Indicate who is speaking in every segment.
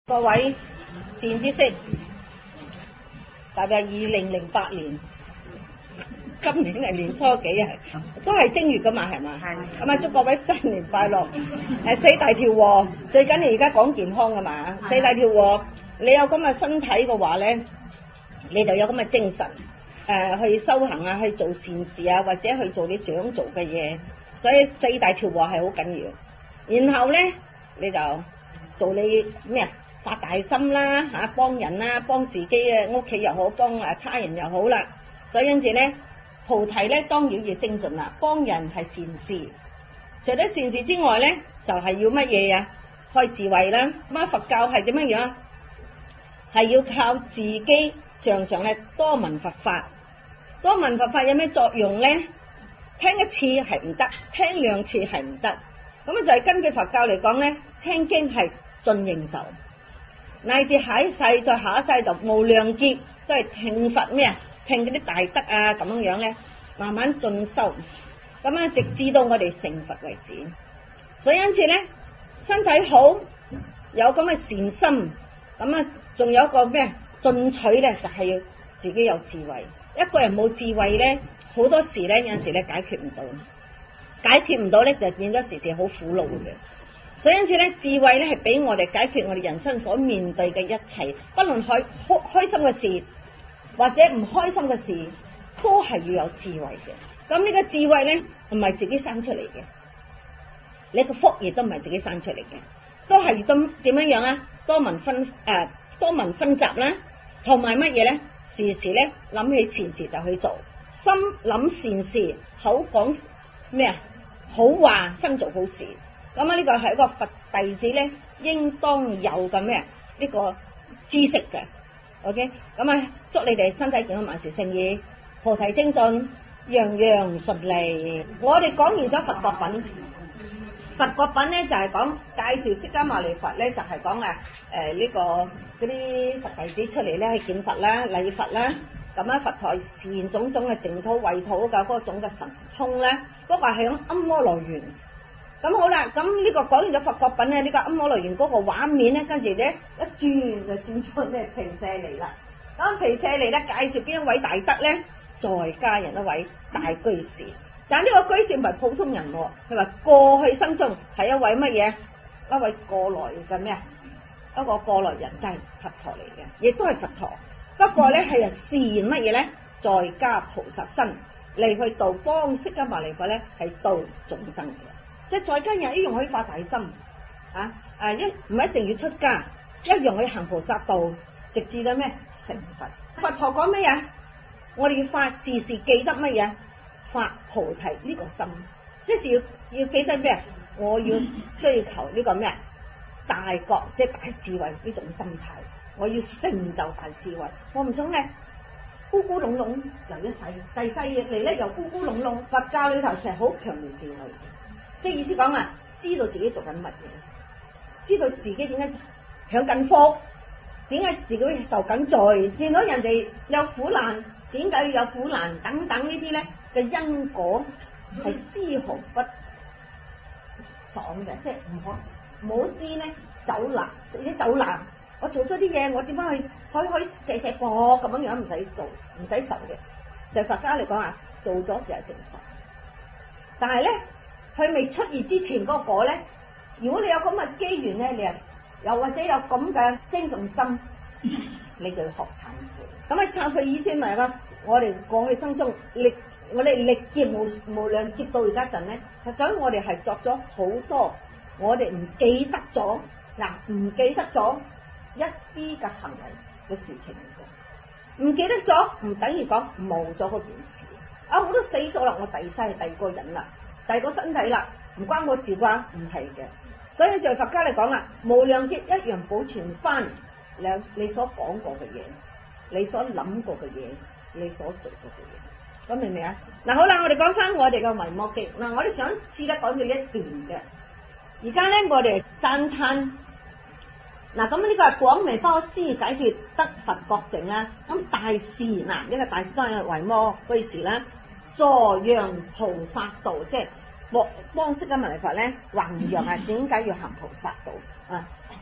Speaker 1: 各位善知識，大約2008年，今年係年初幾啊？都係正月噶嘛，係嘛？係。咁啊，祝各位新年快樂！四大調和，最緊要而家講健康噶嘛。四大調和，你有咁嘅身體嘅話咧，你就有咁嘅精神，去修行啊，去做善事啊，或者去做你想做嘅嘢。所以四大調和係好緊要。然後咧，你就做你咩啊？發大心啦，吓幫人啦，幫自己嘅屋企又好，幫他人又好啦。所以因此咧，菩提咧當然要精進啦，幫人係善事。除咗善事之外咧，就係要乜嘢啊？開智慧啦。咁啊，佛教係點樣樣？係要靠自己常常咧多聞佛法。多聞佛法有咩作用咧？聽一次係唔得，聽兩次係唔得。咁啊就係根據佛教嚟講咧，聽經係盡應受。乃至下一世再下一世就無量劫都係聽佛咩啊？聽嗰啲大德啊咁樣咧，慢慢進修，咁啊直至到我哋成佛為止。所以因此咧，身體好有咁嘅善心，咁啊仲有一個咩進取咧，就係要自己有智慧。一個人冇智慧咧，好多時咧有陣時咧解決唔到咧就變咗時時好苦惱嘅。所以因此咧，智慧咧係俾我哋解決我哋人生所面對嘅一切，不論開心嘅事或者唔開心嘅事，都係要有智慧嘅。咁呢個智慧咧唔係自己生出嚟嘅，你個福亦都唔係自己生出嚟嘅，都係點樣啊？多聞分集啦，同埋乜嘢咧？時時咧諗起善事就去做，心諗善事，口講咩啊？好話，身做好事。咁啊，呢個係一個佛弟子咧，應當有嘅咩？呢個知識嘅 ，OK。咁啊，祝你哋身體健康，萬事勝意，菩提精進，樣樣順利。我哋講完咗佛國品，佛國品咧就係講介紹釋迦牟尼佛咧，就係講呢個嗰啲佛弟子出嚟咧去見佛啦、禮佛啦。咁啊，佛陀示現種種嘅淨土、穢土嘅嗰種嘅神通咧，嗰個係響庵摩羅園。咁好啦，咁呢個講完咗佛國品咧，呢個庵摩羅園嗰個畫面咧，跟住咧一轉就轉咗咩毗舍離啦。咁毗舍離咧介紹邊一位大德咧，在家人一位大居士。但呢個居士唔係普通人喎，佢話過去生中係一位乜嘢？一位過來嘅咩啊？一個過來人就係佛陀嚟嘅，亦都係佛陀。不過咧係示現乜嘢咧？在家菩薩身嚟去度幫釋迦牟尼佛咧，係度眾生嘅。即係在家人一樣可以發大心，唔係一定要出家，一樣可以行菩薩道，直至到咩成佛。佛陀講咩嘢？我哋要發時時記得乜嘢？發菩提呢個心，即係要記得咩？我要追求呢個咩？大覺，即係大智慧呢種心態。我要成就大智慧，我唔想咧孤孤籠籠留一世，第世嚟咧又孤孤籠籠。佛教裏頭成日好強調智慧。即係意思講啊，知道自己做緊乜嘢，知道自己點解享緊福，點解自己受緊罪，見到人哋有苦難，點解要有苦難等等呢啲咧嘅因果係絲毫不爽嘅，即係唔好知咧走難，啲走難，我做咗啲嘢，我點樣去可以射波咁樣樣，唔使做，唔使受嘅。就佛家嚟講啊，做咗就係成熟，但係咧。佢未出現之前嗰個果咧，如果你有咁嘅機緣咧，你又或者有咁嘅精進心，你就要學懺悔。咁啊，懺悔意思咪係咯？我哋過去生中我哋歷劫無量劫到而家陣咧，所以我哋係作咗好多我哋唔記得咗唔記得咗一啲嘅行為嘅事情嚟嘅，唔記得咗唔等於講冇咗嗰件事。我都死咗啦，我第二個人啦。第二個身體啦，唔關我事啩？唔係嘅，所以在佛家嚟講啦，無量劫一樣保存翻你所講過嘅嘢，你所諗過嘅嘢，你所做過嘅嘢，咁明唔明啊？嗱，好啦，我哋講翻我哋嘅維摩經。嗱，我哋想試得講到一段嘅，而家咧我哋讚歎嗱，咁呢個係廣微波斯解決得佛國淨啦。咁大士呢個大士當然係維摩居士啦。助揚菩薩道，即係幫釋迦牟尼佛咧弘揚啊！點解要行菩薩道啊？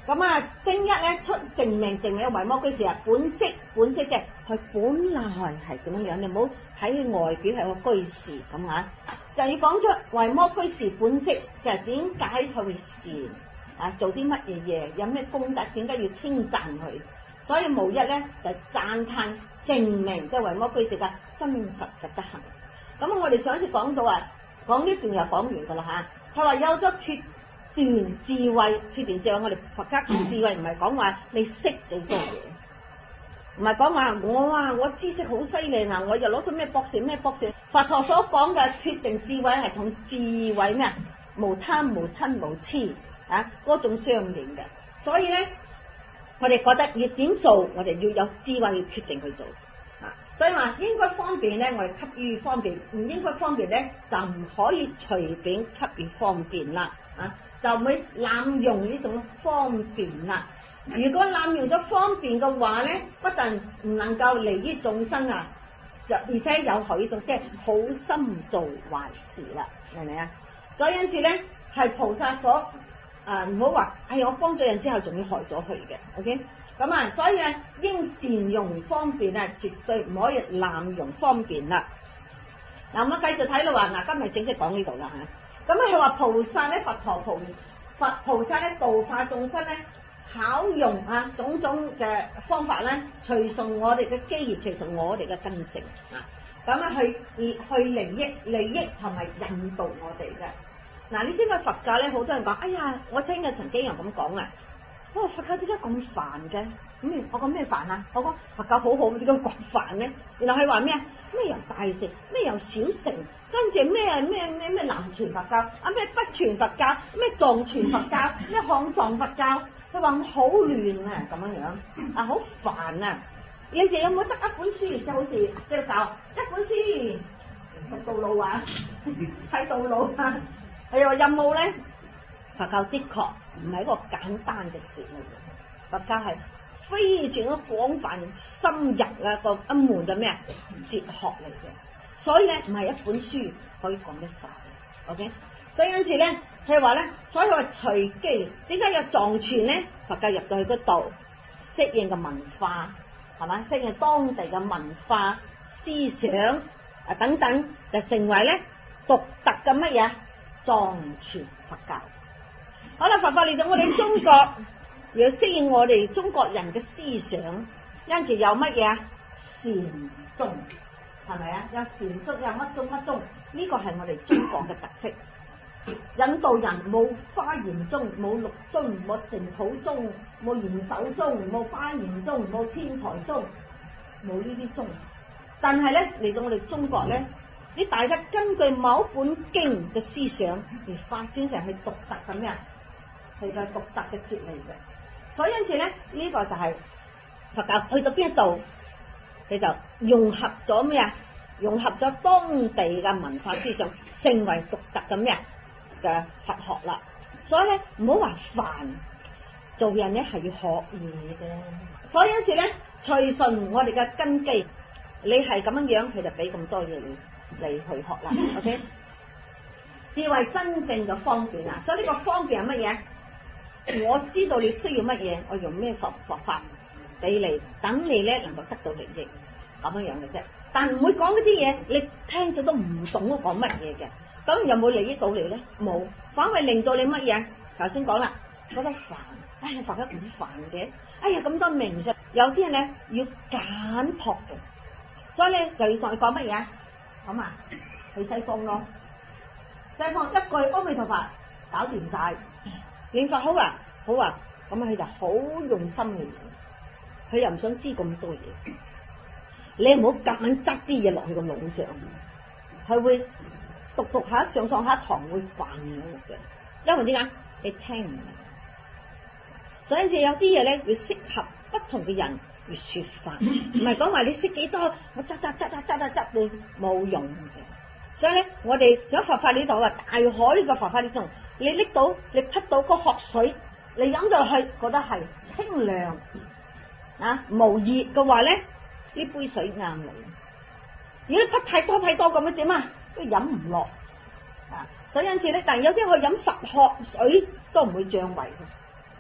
Speaker 1: 咁啊，正一咧出證明維摩居士啊，本職即係佢本來係點樣樣，你唔好睇佢外表係個居士咁啊，就要講出維摩居士本職就係點解佢會善啊，做啲乜嘢，有咩功德，點解要稱讚佢？所以無一咧就讚歎證明即係維摩居士嘅真實嘅德行。咁我哋上一次講到啊，講呢段又講完噶啦嚇，佢話有咗決斷智慧，我哋佛家嘅智慧唔係講話你識幾多嘢，唔係講話我知識好犀利嗱，我又攞咗咩博士。佛陀所講嘅決定智慧係同智慧咩啊？無貪無嗔無痴啊嗰種相應嘅，所以咧我哋覺得要點做，我哋要有智慧要決定去做啊。所以話應該方便咧，我哋給予方便；唔應該方便咧，就唔可以隨便給予方便啦啊！就唔會濫用呢種方便啦。如果濫用咗方便嘅話咧，不但唔能夠利益眾生啊，就而且有害呢種即係好心做壞事啦，明唔明啊？所以因此咧，係菩薩所唔好話，我幫咗人之後仲要害咗佢嘅 ，OK？咁啊，所以咧應善用方便啊，絕對唔可以濫用方便啦。嗱，我繼續睇到話，今日正式講呢度啦嚇。咁佢話菩薩咧，佛菩薩咧度化眾生咧，巧用種種嘅方法咧，隨順我哋嘅機緣，隨順我哋嘅根性啊，咁啊去利益同埋引導我哋嘅。嗱，你知唔知佛教咧？好多人講，我聽日曾經有咁講啊。佛教點解咁煩嘅？我講咩煩啊？我講佛教好好，點解咁煩咧？原來佢話咩啊？咩由大乘，咩由小乘，跟住咩南傳佛教咩北傳佛教，咩藏傳佛教，咩漢藏佛教，佢話好亂啊，咁樣好煩啊！你哋有冇得一本書就好似即係教一本書睇道路啊，睇道路啊？佢話任務咧？佛教的確唔係一個簡單嘅事嚟嘅，佛教係非常之廣泛深入個一門嘅咩哲學嚟嘅，所以咧唔係一本書可以講得晒 ，OK？ 所以因此咧，佢話咧，所以話隨機，點解有藏傳咧？佛教入到去嗰度，適應嘅文化係嘛，適應當地嘅文化思想等等，就成為咧獨特嘅乜嘢藏傳佛教。好啦，佛法嚟到我哋中國，要適應我哋中國人嘅思想，因此有乜嘢禪宗，係咪啊？有禪宗，有乜宗，呢個係我哋中國嘅特色。引導人冇華嚴宗，冇六宗，冇淨土宗，冇賢首宗，冇華嚴宗，冇天台宗，冇呢啲宗。但係咧嚟到我哋中國咧，你大家根據某一本經嘅思想而發展成係獨特咁樣。係個獨特嘅哲理嘅，所以因此咧呢個就係佛教去到邊一度，佢就融合咗咩啊？融合咗當地嘅文化思想，成為獨特嘅咩嘅佛學啦。所以咧唔好話煩，做人咧係要學嘢嘅。所以因此咧，隨順我哋嘅根基，你係咁樣，佢就俾咁多嘢你去學啦。OK， 智慧真正嘅方便啊！所以呢個方便係乜嘢？我知道你需要乜嘢，我用咩佛法俾你，等你咧能夠得到利益，咁樣嘅啫。但唔會講嗰啲嘢，你聽咗都唔懂我講乜嘢嘅。咁有冇利益到你咧？冇，反為令到你乜嘢？頭先講啦，覺得煩，佛得咁煩嘅，咁多名相，有啲人咧要簡樸嘅，所以咧就要同佢講乜嘢？咁去西方咯，西方一句阿彌陀佛搞掂晒。念佛好啊，咁佢就好用心嘅，佢又唔想知咁多嘢，你唔好夾硬執啲嘢落去個腦上，佢會讀下上下堂會煩嘅，因為點解你聽唔明，所以有啲嘢咧要適合不同嘅人而說法，唔係講話你識幾多，我執你冇用嘅。所以咧，我哋有佛法呢度啊，大海呢個佛法呢度。你拎到，你匹到個殼水，你飲咗落去，覺得係清涼無熱嘅話咧，呢杯水啱你。如果匹太多咁樣點啊？都飲唔落所以因此咧，但係有啲去飲10殼水都唔會脹胃嘅。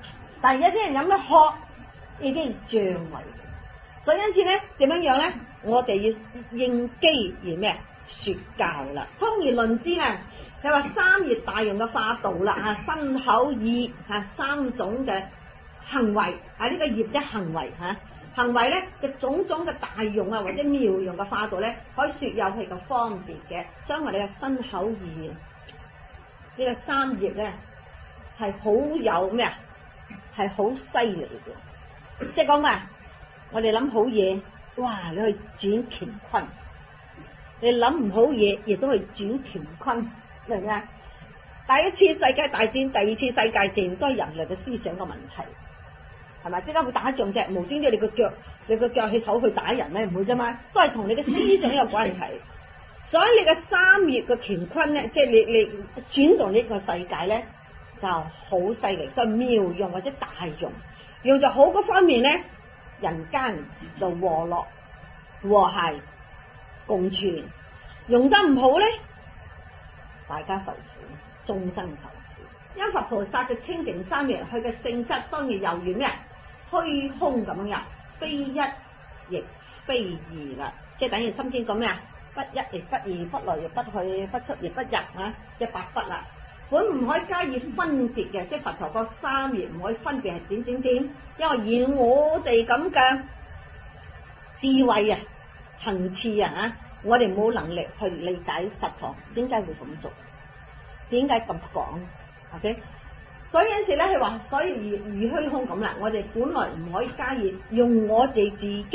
Speaker 1: 但係有啲人飲咗渴已經脹胃，所以因此咧點樣樣咧，我哋要應機而咩說教啦。通而論之咧，你話三業大用嘅化道啦，身口意三種嘅行為呢個業即係行為行為咧嘅種種嘅大用或者妙用嘅化道咧，可以說有佢嘅方別嘅。所以我哋嘅身口意呢個三業咧係好有咩係好犀利嘅。即係講咩？我哋諗好嘢，哇！你去轉乾坤；你諗唔好嘢，亦都去轉乾坤，明唔明啊？第一次世界大戰、第二次世界戰都係人類嘅思想嘅問題，係咪？點解會打仗啫？無端端你個腳去手去打人咧，唔會啫嘛，都係同你嘅思想有關係。所以你嘅三業嘅乾坤咧，即係你轉動呢個世界咧，就好犀利。所以妙用或者大用，用就好嗰方面咧，人間就和樂和諧共存；用得唔好咧，大家受苦，眾生受苦。因佛菩薩嘅清淨三業，佢嘅性質當然猶如咩？虛空咁樣，非一亦非二啦，即係等於心經講咩啊？不一亦不二，不來亦不去，不出亦不入即係八不啦。本唔可以加以分別嘅，即係佛陀個三業唔可以分別係點，因為以我哋咁嘅智慧層次我哋冇能力去理解佛陀點解會咁做，點解咁講 ，OK？ 所以有時咧，佢話，所以如虛空咁啦，我哋本來唔可以加以用我哋自己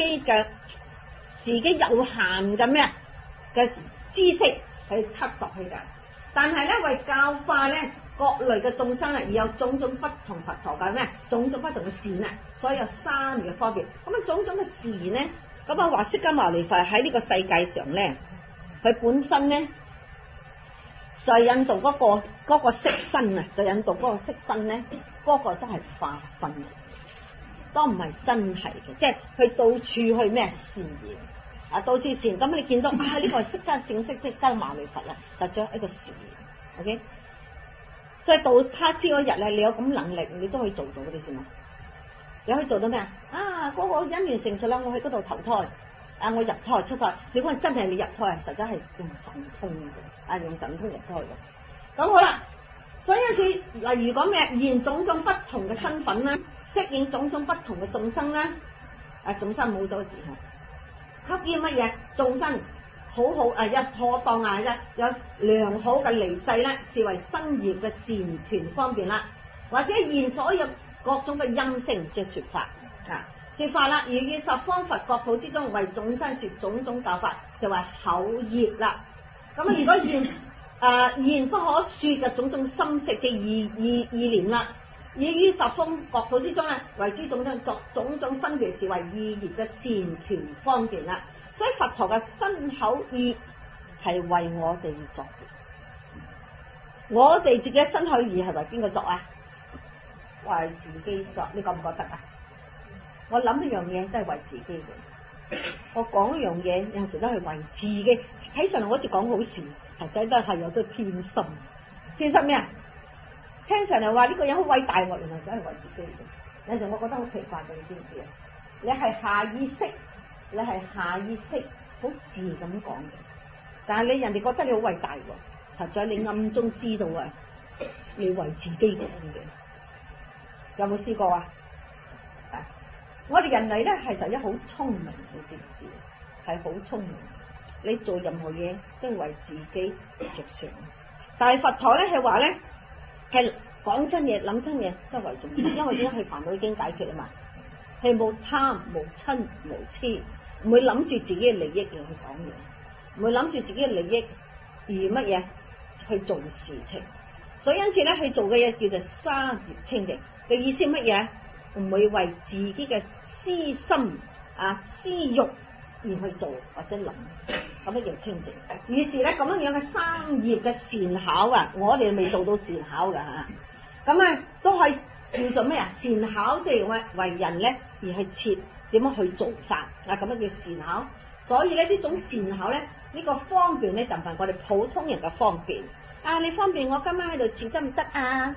Speaker 1: 有限嘅咩嘅知識去測度佢噶，但係咧為教化咧各類嘅眾生而有種種不同佛陀嘅咩種種不同嘅善所以有三嘅方便。咁種種嘅善咧，咁話釋迦牟尼佛喺呢個世界上咧，佢本身咧就係印度嗰個色身就印度嗰個色身咧，嗰個都係化身，都唔係真係嘅，即係佢到處去咩善言到處善。咁你見到呢個係釋迦正式釋迦牟尼佛就做一個善言 ，OK？ 所以到他朝嗰日咧，你有咁能力，你都可以做到嗰啲先嘛。你可以做到咩嗰個因緣成熟啦，我去嗰度投胎我入胎出胎，你講真係你入胎實在係用神通嘅用神通入胎嘅。咁好啦，所以有次例如講咩現種種不同嘅身份啦，適應種種不同嘅眾生啦，眾生冇咗時候，給予乜嘢眾生好好一妥當有良好嘅離制啦，視為身業嘅善權方便啦，或者現所有各種嘅音聲嘅說法說法啦，而於十方佛國土之中為眾生說種種教法，就為口業啦。咁如果言不可說嘅種種心識嘅意念啦，而於十方國土之中為諸眾生作種種分別，是為意業嘅善權方便啦。所以佛陀嘅身口意係為我哋作嘅，我哋自己嘅身口意係為邊個作為自己作，你覺唔覺得我諗一樣嘢都係為自己嘅，我講一樣嘢有陣時都係為自己。睇上嚟好似講好事，實際都係有啲偏心。偏心咩聽上嚟話呢個人好偉大，原來都係為自己嘅。有陣時我覺得好奇怪嘅，你知唔知你係下意識好自然咁講嘅，但係你人哋覺得你好偉大實在你暗中知道你為自己講嘅。有冇試過我哋人類咧係實在好聰明，你知唔知？係好聰明，你做任何嘢都係為自己着想。但係佛陀咧係話咧係講真嘢、諗真嘢都係為重要，因為點解佢煩惱已經解決啊嘛？係冇貪、冇嗔、冇痴，唔會諗住自己嘅利益嚟去講嘢，唔會諗住自己嘅利益而乜嘢去做事情。所以因此咧，佢做嘅嘢叫做三業清淨嘅意思乜嘢？唔會為自己嘅私心私欲而去做或者諗，咁樣叫清淨。於是咧咁樣嘅三業嘅善巧我哋未做到善巧噶咁都係叫做咩善巧即係為人咧而係設點樣去做法咁樣叫善巧。所以咧呢種善巧咧呢個方便咧就唔係我哋普通人嘅方便。你方便我今晚喺度住得唔得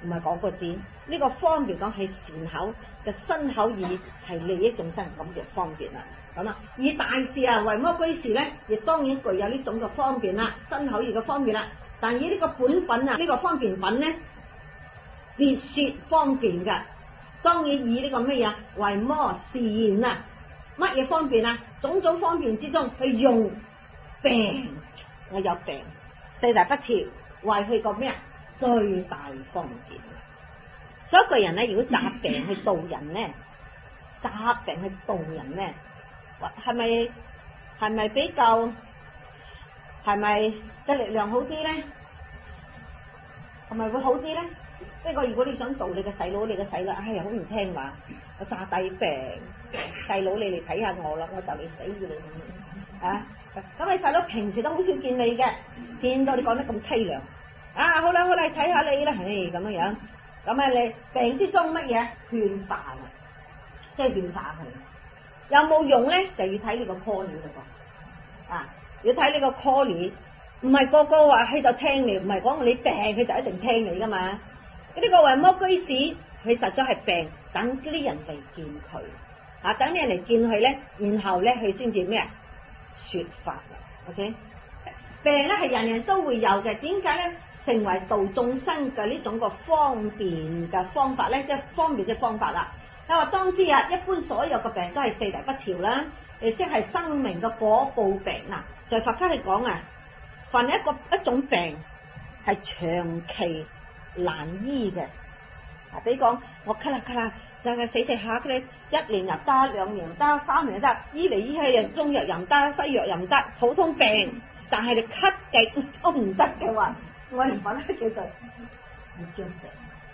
Speaker 1: 唔係講個字。呢個方便講係善口嘅身口意係利益眾生，咁就方便啦。咁啊，而大事啊，為摩居士咧，亦當然具有呢種嘅方便啦，身口意嘅方便啦。但以呢個本品啊，呢個方便品咧，別說方便嘅，當然以呢個乜嘢為摩善啊，乜嘢方便啊？種種方便之中，去用病，我有病，四大不調，為佢個咩啊？最大方便。所以一個人咧，如果雜病去度人咧，雜病去度人咧，係咪比較係咪嘅力量好啲咧？係咪會好啲咧？即係如果你想度你嘅細佬，你嘅細佬哎呀好唔聽話，我詐低病，細佬你嚟睇下我啦，我就嚟死嘅你啊！咁你細佬平時都好少見你嘅，見到你講得咁凄涼，啊好啦，睇下你啦，唉咁樣樣，咁啊你病之中乜嘢勸化啊，即係勸化佢，有冇用咧？就要睇呢個 call 料咯，啊要睇呢個 call 料，唔係個個話喺度聽你，唔係講你病佢就一定聽你噶嘛。呢個為摩居士，佢實在係病，等啲人嚟見佢，啊等啲人嚟見佢咧，然後咧佢先至咩啊說法 ，OK？ 病咧係人人都會有嘅，點解咧？成為度眾生嘅呢種個方便嘅方法咧，即係方便嘅方法啦。你話當知啊，一般所有嘅病都係四大不調啦，即係生命嘅果報病嗱。在佛家嚟講啊，凡係一種病係長期難醫嘅，嗱，比如講我咳啦，就係死下嘅，一年又得，2年又得，3年又得，醫嚟醫去又中藥又唔得，西藥又唔得，普通病，但係你咳極都唔得嘅話，我哋講咧叫做熱脹病，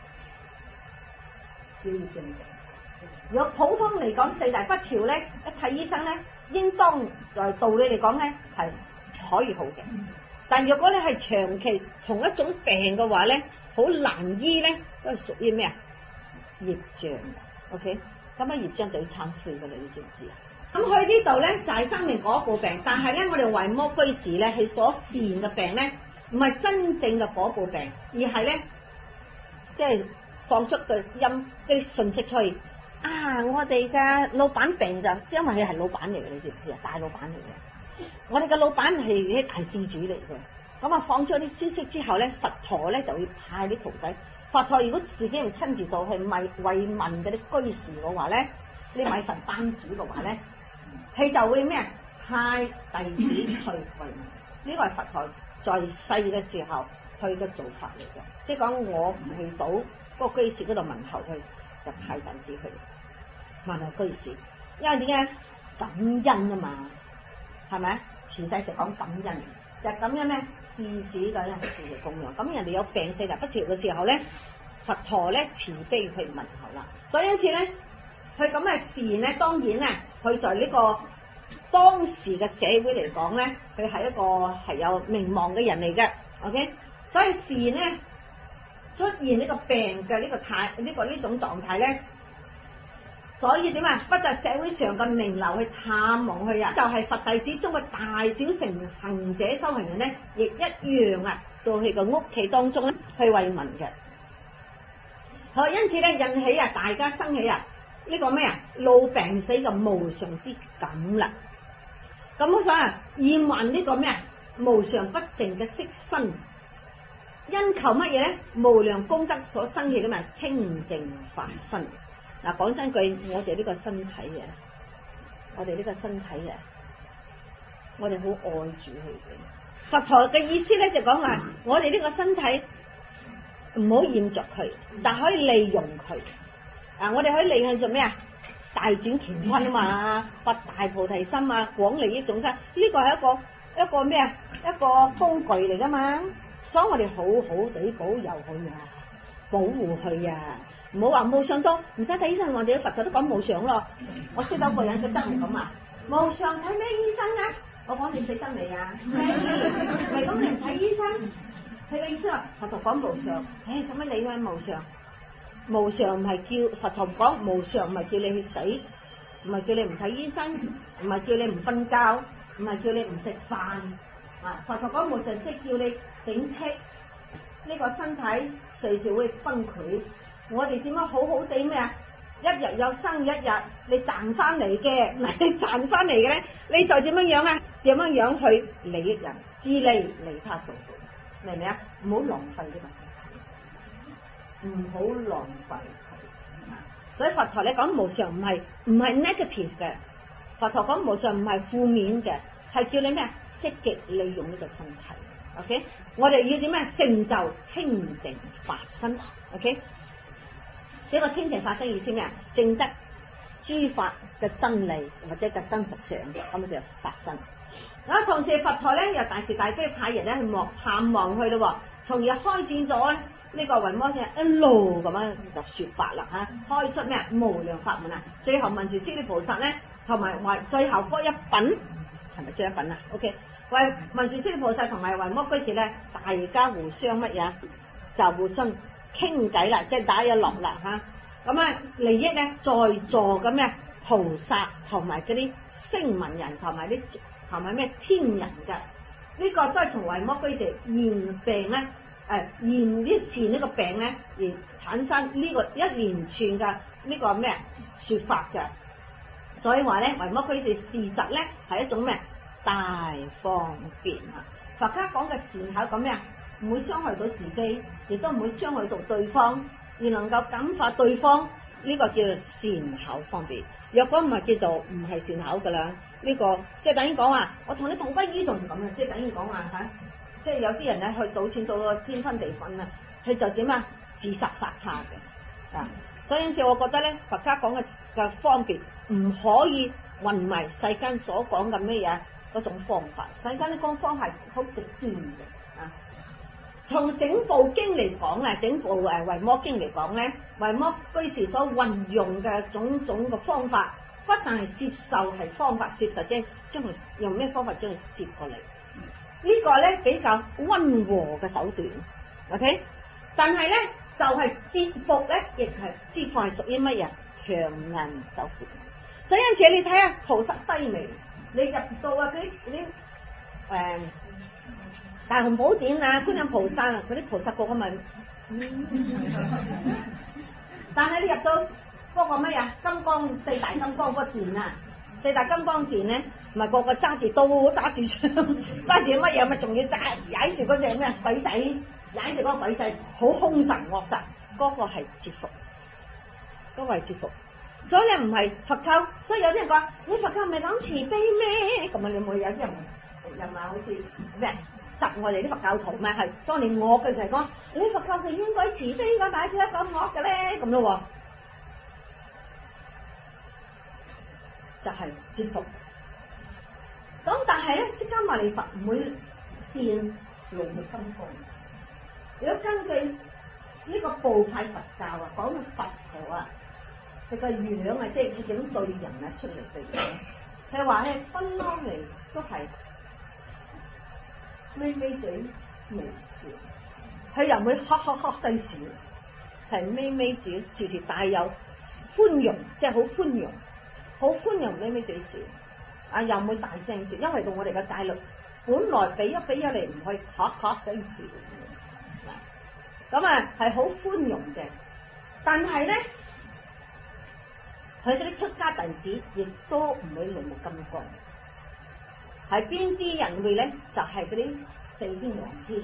Speaker 1: 叫熱脹病。如果普通嚟講四大不調咧，一睇醫生咧，應當在道理嚟講咧係可以好嘅。但如果你係長期同一種病嘅話咧，好難醫咧，都係屬於咩啊？業障 ，OK？ 咁啊業障就要懺悔噶啦，你知唔知啊？咁佢呢度咧就係生命果報病，但係咧我哋為摩居士咧係所善嘅病咧，唔係真正嘅果報病，而係咧即係放出個音啲信息出去啊！我哋嘅老闆病就因為佢係老闆嚟嘅，你知唔知啊？大老闆嚟嘅，我哋嘅老闆係啲大施主嚟嘅。咁啊，放咗啲消息之後咧，佛陀咧就會派啲徒弟。佛陀如果自己要親自到去慰問嗰啲居士嘅話咧，啲米粉班主嘅話咧，佢就會咩啊？派弟子去慰問。呢個係佛陀在世嘅時候去嘅做法嚟嘅，即係講我唔去到嗰個居士嗰度問候佢，就派弟子去問候居士。因為點解？感恩啊嘛，係咪？全世界講感恩，就係咁樣咧。事主嘅咧係事嚟供養，咁人哋有病四大不調嘅時候咧，佛陀咧慈悲去問候啦。所以因此咧，佢咁嘅善咧，當然咧，佢在呢個當時嘅社會嚟講咧，佢係一個係有名望嘅人嚟嘅。OK， 所以善咧出現呢個病嘅呢個態呢種狀態咧。所以點啊？不就社會上嘅名流去探望佢啊，就係佛弟子中嘅大小乘行者修行人咧，亦一樣啊，到佢個屋企當中咧去慰問嘅。好，因此咧引起啊大家生起啊呢個咩啊老病死嘅無常之感啦。咁我想啊厭患呢個咩啊無常不淨嘅色身，因求乜嘢咧？無量功德所生起嘅嘛清淨法身。嗱，講真句，我哋呢個身體啊，我哋好愛住佢嘅。佛陀嘅意思咧就講話，我哋呢個身體唔好厭着佢，但可以利用佢。啊，我哋可以利用做咩啊？大轉乾坤啊嘛，發大菩提心啊，廣利益眾生。呢個係一個咩啊？一個工具嚟噶嘛，所以我哋好好地保佑佢啊，保護佢啊。唔好話無常多，唔使睇醫生，我哋啲佛陀都講無常咯。我識到個人，佢真係咁啊！無常睇咩醫生啊？我講你死得未啊？係咁你唔睇醫生？佢嘅意思話佛陀講無常，使乜理佢無常？無常唔係叫佛陀講無常，唔係叫你去死，唔係叫你唔睇醫生，唔係叫你唔瞓覺，唔係叫你唔食飯。啊，佛陀講無常即係叫你警惕， 呢個身體隨時會崩潰。我哋點樣好好地咩啊？一日有生一日，你賺翻嚟嘅，你賺翻嚟嘅咧，你再點樣樣啊？點樣樣去利益人，自利利他做到，明唔明啊？唔好浪費呢個身體，唔好浪費佢。所以佛陀你講無常唔係negative 嘅，佛陀講無常唔係負面嘅，係叫你咩啊？積極利用呢個身體。OK， 我哋要點咩？成就清淨法身。OK。呢個清淨法身意思咩啊？證得諸法嘅真理或者嘅真實相，咁就法身。啊，同時佛陀咧又大慈大悲派人咧去探望去咯，從而開展咗呢個維摩經一路咁樣就說法啦嚇，開出咩無量法門啊！最後文殊師利菩薩咧，同埋最後嗰一品係咪最後一品啊 ？OK， 為文殊師利菩薩同埋維摩居士咧，大家互相乜嘢就互相傾偈啦，即係打一落啦嚇。咁啊利益咧，在座嘅咩菩薩同埋嗰啲聲聞人同埋啲同埋咩天人嘅，呢個都係從維摩居士現病咧，現一前呢個病咧而產生呢個一連串嘅呢個咩說法嘅。所以話咧，維摩居士事實咧係一種咩大方便啊！佛家講嘅善巧咁咩啊？唔會傷害到自己，亦都唔會傷害到對方，而能夠感化對方，呢個叫做善巧方便。若果唔係叫做唔係善巧噶啦，呢個即係等於講話，我同你同歸於盡咁啊！即係等於講話嚇，即係有啲人咧去賭錢到個天昏地昏啊，佢就點啊自殺殺他嘅啊！所以因此我覺得咧，佛家講嘅方便唔可以混迷世間所講嘅咩嘢嗰種方法，世間啲講方法係好極端嘅啊！從整部經嚟講啊，整部維摩經嚟講咧，維摩居士所運用嘅種種嘅方法，不但係接受係方法，接受即係將佢用咩方法將佢攝過嚟，呢個咧比較溫和嘅手段 ，OK？ 但係咧就係折服咧，亦係折服係屬於乜嘢強硬手段。所以因此你睇下菩薩西微，你入到啊啲大雄寶典啊，觀音菩薩啊，嗰啲菩薩個個咪，但係你入到嗰個乜嘢金剛四大金剛嗰殿啊，四大金剛殿咧，唔係個個揸住刀揸住槍揸住乜嘢，咪仲要踩住嗰隻咩鬼仔，踩住嗰個鬼仔，好兇神惡煞，嗰個係折服，嗰個係折服。所以你唔係佛教，所以有啲人講你佛教唔係講慈悲咩？咁啊，你會有啲人又話好似咩？執我哋啲佛教徒咪係當年惡嘅時候講，你佛教係應該慈悲㗎，但係點解咁惡嘅咧？咁咯，就係折服。咁但係咧，釋迦牟尼佛唔會善龍嘅金剛。如果根據呢個部派佛教啊，講嘅佛陀啊，佢個樣啊，即係佢點對人啊出嚟對人，佢話咧不嬲嚟都係。咪咪嘴微笑，佢又唔會呵呵呵聲笑，係咪咪嘴，時時帶有寬容，即係好寬容，好寬容咪咪嘴笑，啊又唔會大聲笑，因為到我哋嘅戒律，本來俾一嚟唔可以呵呵聲笑，咁啊係好寬容嘅，但係咧，佢嗰啲出家弟子亦都唔會龍目金剛。係邊啲人會咧？就係嗰啲四天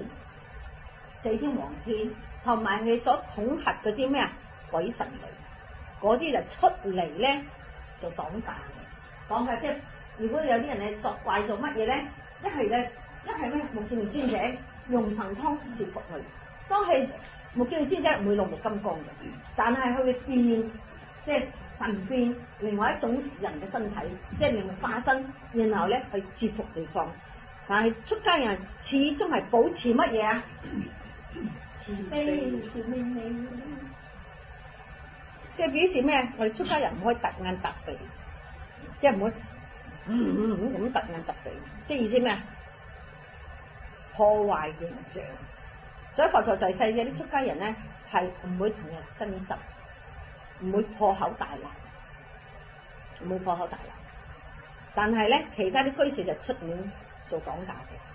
Speaker 1: 王天，同埋佢所統合嗰啲咩啊鬼神類，嗰啲就出嚟咧就擋架嘅，擋架即係如果有啲人係作怪做乜嘢咧？一係咩？目犍連尊者用神通折服佢，當係目犍連尊者唔會龍目金剛嘅，但係佢會變即係。神變另外一種人嘅身體，即係另外化身，然後咧去折服對方。但係出家人始終係保持乜嘢啊？慈悲，慈悲，即係表示咩？我哋出家人唔可以突眼突鼻，即係唔會咁突眼突鼻，即係意思咩？破壞形象。所以佛陀在世嘅啲出家人咧，係唔會同人爭執。唔會破口大鬧，唔會破口大鬧。但係咧，其他啲居士就出面做講價嘅。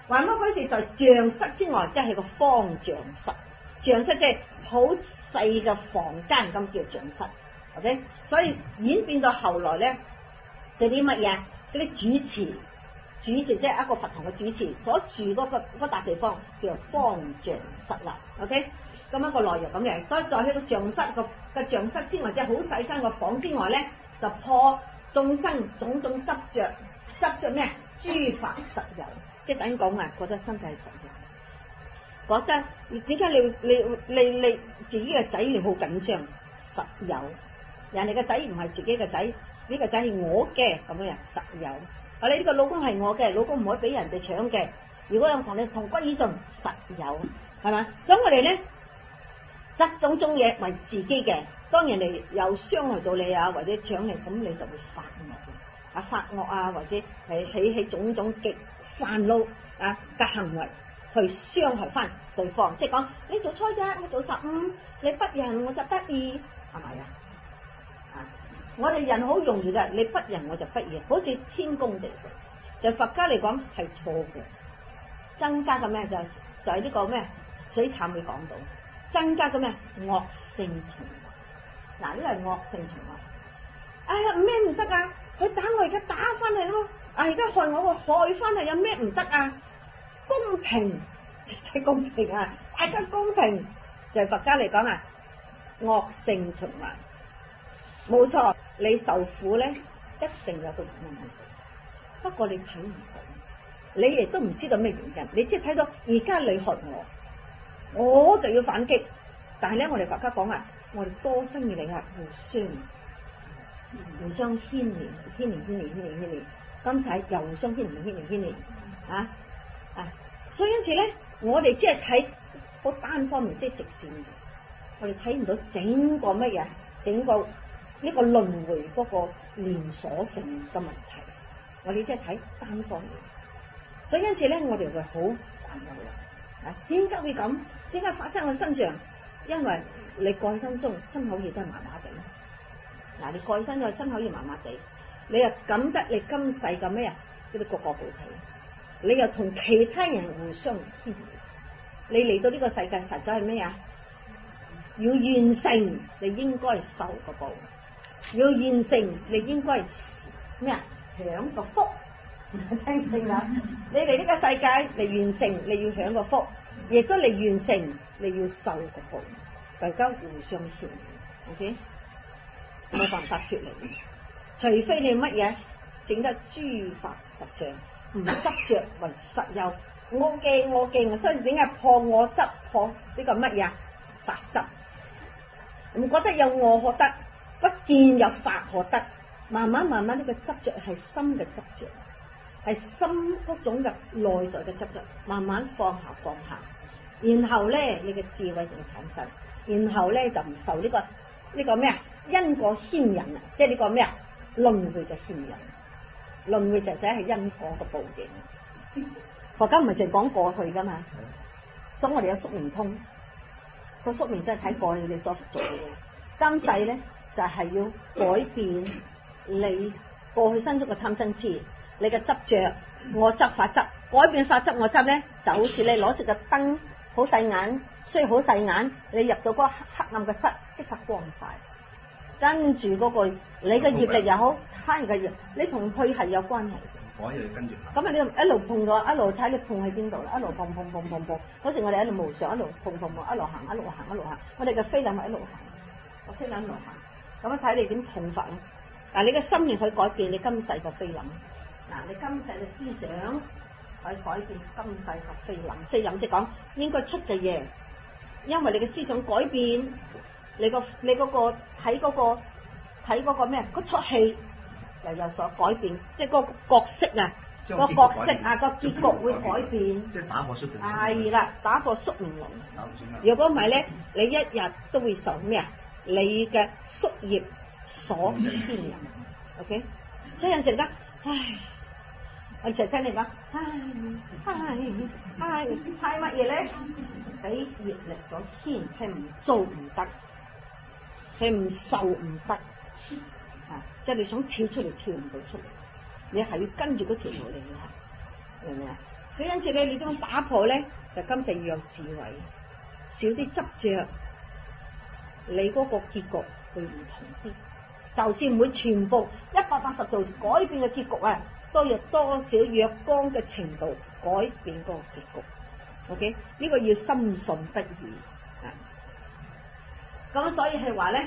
Speaker 1: 還魔嗰時在像室之外，即係個方像室。像室即係好細嘅房間，咁叫像室。OK， 所以演變到後來咧，嗰啲乜嘢？嗰啲主持即係一個佛堂嘅主持所住嗰笪地方叫做方像室啦。OK， 咁一個內容咁嘅。所以再去到像室個像室之外，即係好細間個房之外咧，就破眾生種種執着咩？諸法實有，即係等於講啊，覺得身體係實有，覺得點解你自己嘅仔你好緊張？實有，人哋嘅仔唔係自己嘅仔，呢個仔係我嘅咁樣，實有。啊，你呢個老公係我嘅，老公唔可以俾人哋搶嘅。如果有同你同歸於盡，實有，係嘛？所以我哋咧執種種嘢為自己嘅，當人哋有傷害到你啊，或者搶你，咁你就會發惡啊，或者係起種種極煩惱啊嘅行為去傷害翻對方。即係講你做初一，我做15，你不仁我就不義，係咪啊？我哋人好容易嘅，你不仁我就不義，好似天公地道。就佛家嚟講係錯嘅，增加嘅咩就係呢個咩水懺會講到，增加嘅咩惡性循環。嗱，呢個係惡性循環。哎呀，咩唔得啊？佢打我而家打翻嚟咯，啊而家害我害翻嚟，有咩唔得啊？公平，睇公平啊！大家公平就係佛家嚟講啊，惡性循環，冇錯。你受苦咧，一定有個原因，不過你睇唔到，你亦都唔知道咩原因，你只係睇到而家你害我就要反擊。但係咧，我哋佛家講啊，我哋多生以嚟啊，互相牽連，今世又互相牽連啊！所以因此咧，我哋只係睇好單方面，即係直線嘅，我哋睇唔到整個乜嘢，整個呢個輪迴嗰個連鎖性嘅問題，我哋只係睇單方面。所以因此咧，我哋會好煩惱啦。點解會咁？點解發生喺身上？因為你過去生中身口意都係麻麻地。嗱，你過去生嘅身口意麻麻地，你又感得你今世嘅咩啊？嗰啲個個報體，你又同其他人互相牽連。你嚟到呢個世界實在係咩啊？要完成你應該受個報，要完成你應該咩啊？享個福。聽清啦！你嚟呢個世界嚟完成，你要享個福，亦都嚟完成你要受個報，大家互相牽連。OK， 冇辦法脫離，除非你乜嘢整得諸法實相，唔執着為實有。我嘅，所以點解破我執，破呢個乜嘢法執？唔覺得有我可得，不見有法可得。慢慢呢個執着係心嘅執着，係心嗰種嘅內在嘅執着，慢慢放下，然後咧你嘅智慧就會產生，然後咧就唔受呢個咩啊因果牽引啊，即係呢個咩啊輪迴嘅牽引。輪迴就係因果嘅報應。佛家唔係淨講過去噶嘛，所以我哋有宿命通，個宿命真係睇過去你所做嘅嘢。今世咧就係要改變你過去生中嘅貪嗔癡，你嘅執着我執法執，改變法執我執咧，就好似你攞住個燈好細眼，雖然好細眼，你入到嗰個黑暗嘅室，即刻光晒。跟住嗰個你嘅業力又好，他人嘅業，你同佢係有關係。我一路跟住。咁啊，你一路碰咗，一路睇你碰喺邊度啦，一路碰。好似我哋一路無常，一路碰，一路行。我哋嘅菲林係一路行，個菲林一路行。咁樣睇你點碰法咧？嗱，你嘅心念可以改變你今世個菲林。嗱，你今世嘅思想可以改變今世個菲林。菲林即係講應該出嘅嘢，因為你嘅思想改變，你嗰個睇嗰個咩？嗰出戲又有所改變，即係嗰個角色啊，個結局會改變。即係打破宿命。係啦，打破宿命輪。如果唔係咧，你一日都會受咩啊？你嘅宿業所牽引。OK， 所以有陣時覺得，我成日聽你講，係乜嘢咧？俾業力所牽，係唔做唔得，係唔受唔得。即係你想跳出嚟，跳唔到出嚟，你係要跟住嗰條路嚟嘅，明唔明啊？ 所以因此咧，你點樣打破咧？就今世要有智慧，少啲執着，你嗰個結局會唔同啲。就算唔會全部180度改變嘅結局啊，都有多少若干嘅程度改變嗰個結局。OK， 呢個要深信不疑啊。咁所以係話咧，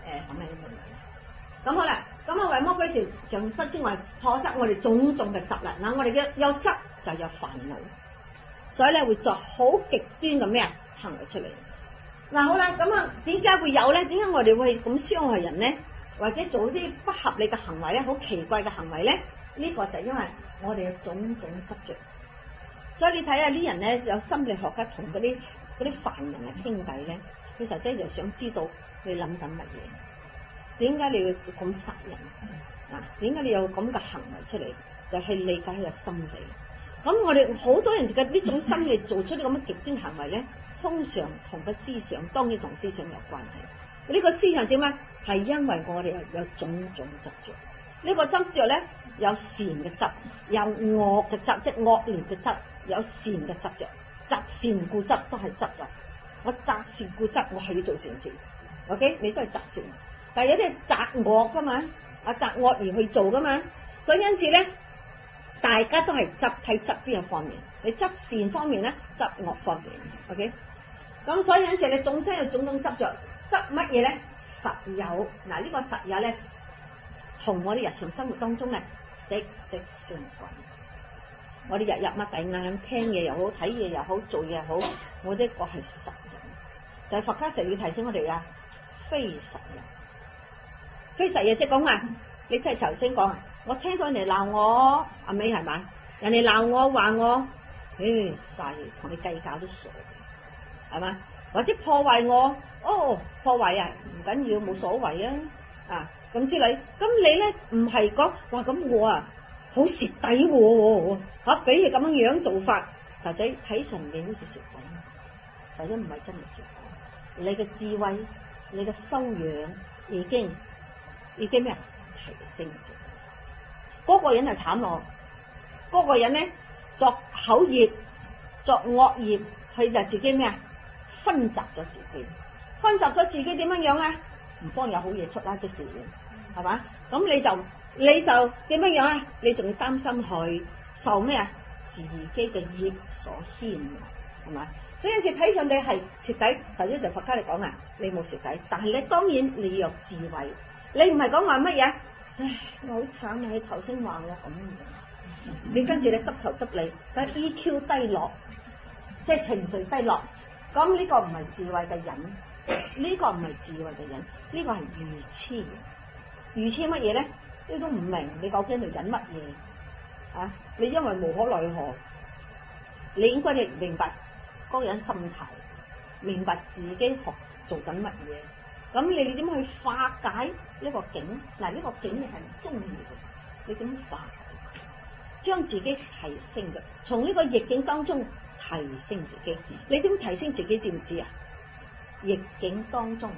Speaker 1: 咁好啦，咁為魔鬼時像失之外破則我哋種種嘅執啦。嗱，我哋嘅有執就有煩惱，所以咧會作好極端嘅咩行為出嚟。嗱，好啦，咁啊，點解會有咧？點解我哋會咁傷害人咧？或者做啲不合理嘅行為咧，好奇怪嘅行為咧？呢個就係因為我哋嘅種種執着。所以你睇下啲人咧，有心理學家同嗰啲犯人啊傾偈咧，佢實際就想知道你諗緊乜嘢？點解你會咁殺人啊？點解你有咁嘅行為出嚟？就係理解佢嘅心理。咁我哋好多人嘅呢種心理做出啲咁嘅極端行為咧，通常同個思想，當然同思想有關係。呢個思想點啊？係因為我哋有種種執着。呢個執着咧，有善嘅執，有惡嘅執，即係惡劣嘅執；有善嘅執着，擇善固執都係執着。我擇善固執，我係要做善事。OK， 你都係擇善，但係有啲係擇惡噶嘛，擇惡而去做噶嘛。所以因此咧，大家都係睇執邊個方面，你執善方面咧，執惡方面。OK， 咁所以有陣時你眾生有種種執着，執乜嘢咧？實有。嗱，呢個實有咧，同我哋日常生活當中咧息息相關。我哋日日擘大眼聽嘢又好，睇嘢又好，做嘢又好，我呢個係實有。就係佛家成日要提醒我哋啊，非實有。非實有即係講啊，你即係頭先講啊，我聽到人哋鬧我，阿美係嘛？人哋鬧我話我，晒同你計較都傻，係嘛？或者破壞我，破壞啊，唔緊要，冇所謂啊，咁之類。咁你咧唔係講話咁我啊好蝕底喎，俾你咁樣做法，實際睇上面好似蝕底，或者唔係真係蝕底。你嘅智慧、你嘅修養已經咩提升咗。嗰個人係慘咯，嗰個人咧作口業、作惡業，佢就自己咩啊？分集咗自己，分集咗自己點樣樣啊？唔幫有好嘢出啦，即是係嘛？咁你就點樣樣啊？你仲要擔心佢受咩啊？自己嘅業所牽，係嘛？所以有時睇上你係蝕底，實際就佛家嚟講啊，你冇蝕底，但係你當然你要有智慧，你唔係講話乜嘢？唉，我好慘啊！你頭先話我咁，你跟住你耷頭耷脷，但 EQ 低落，即係情緒低落。咁呢個唔係智慧嘅人，呢個唔係智慧嘅人，呢個係愚痴。愚痴乜嘢咧？你都唔明，你究竟喺度忍乜嘢啊？你因為無可奈何，你應該你明白嗰個人心態，明白自己學做緊乜嘢。咁你點去化解呢個境？嗱，呢個境你係唔中意嘅，你點化解？將自己提升嘅，從呢個逆境當中提升自己。你點提升自己知唔知啊？逆境當中，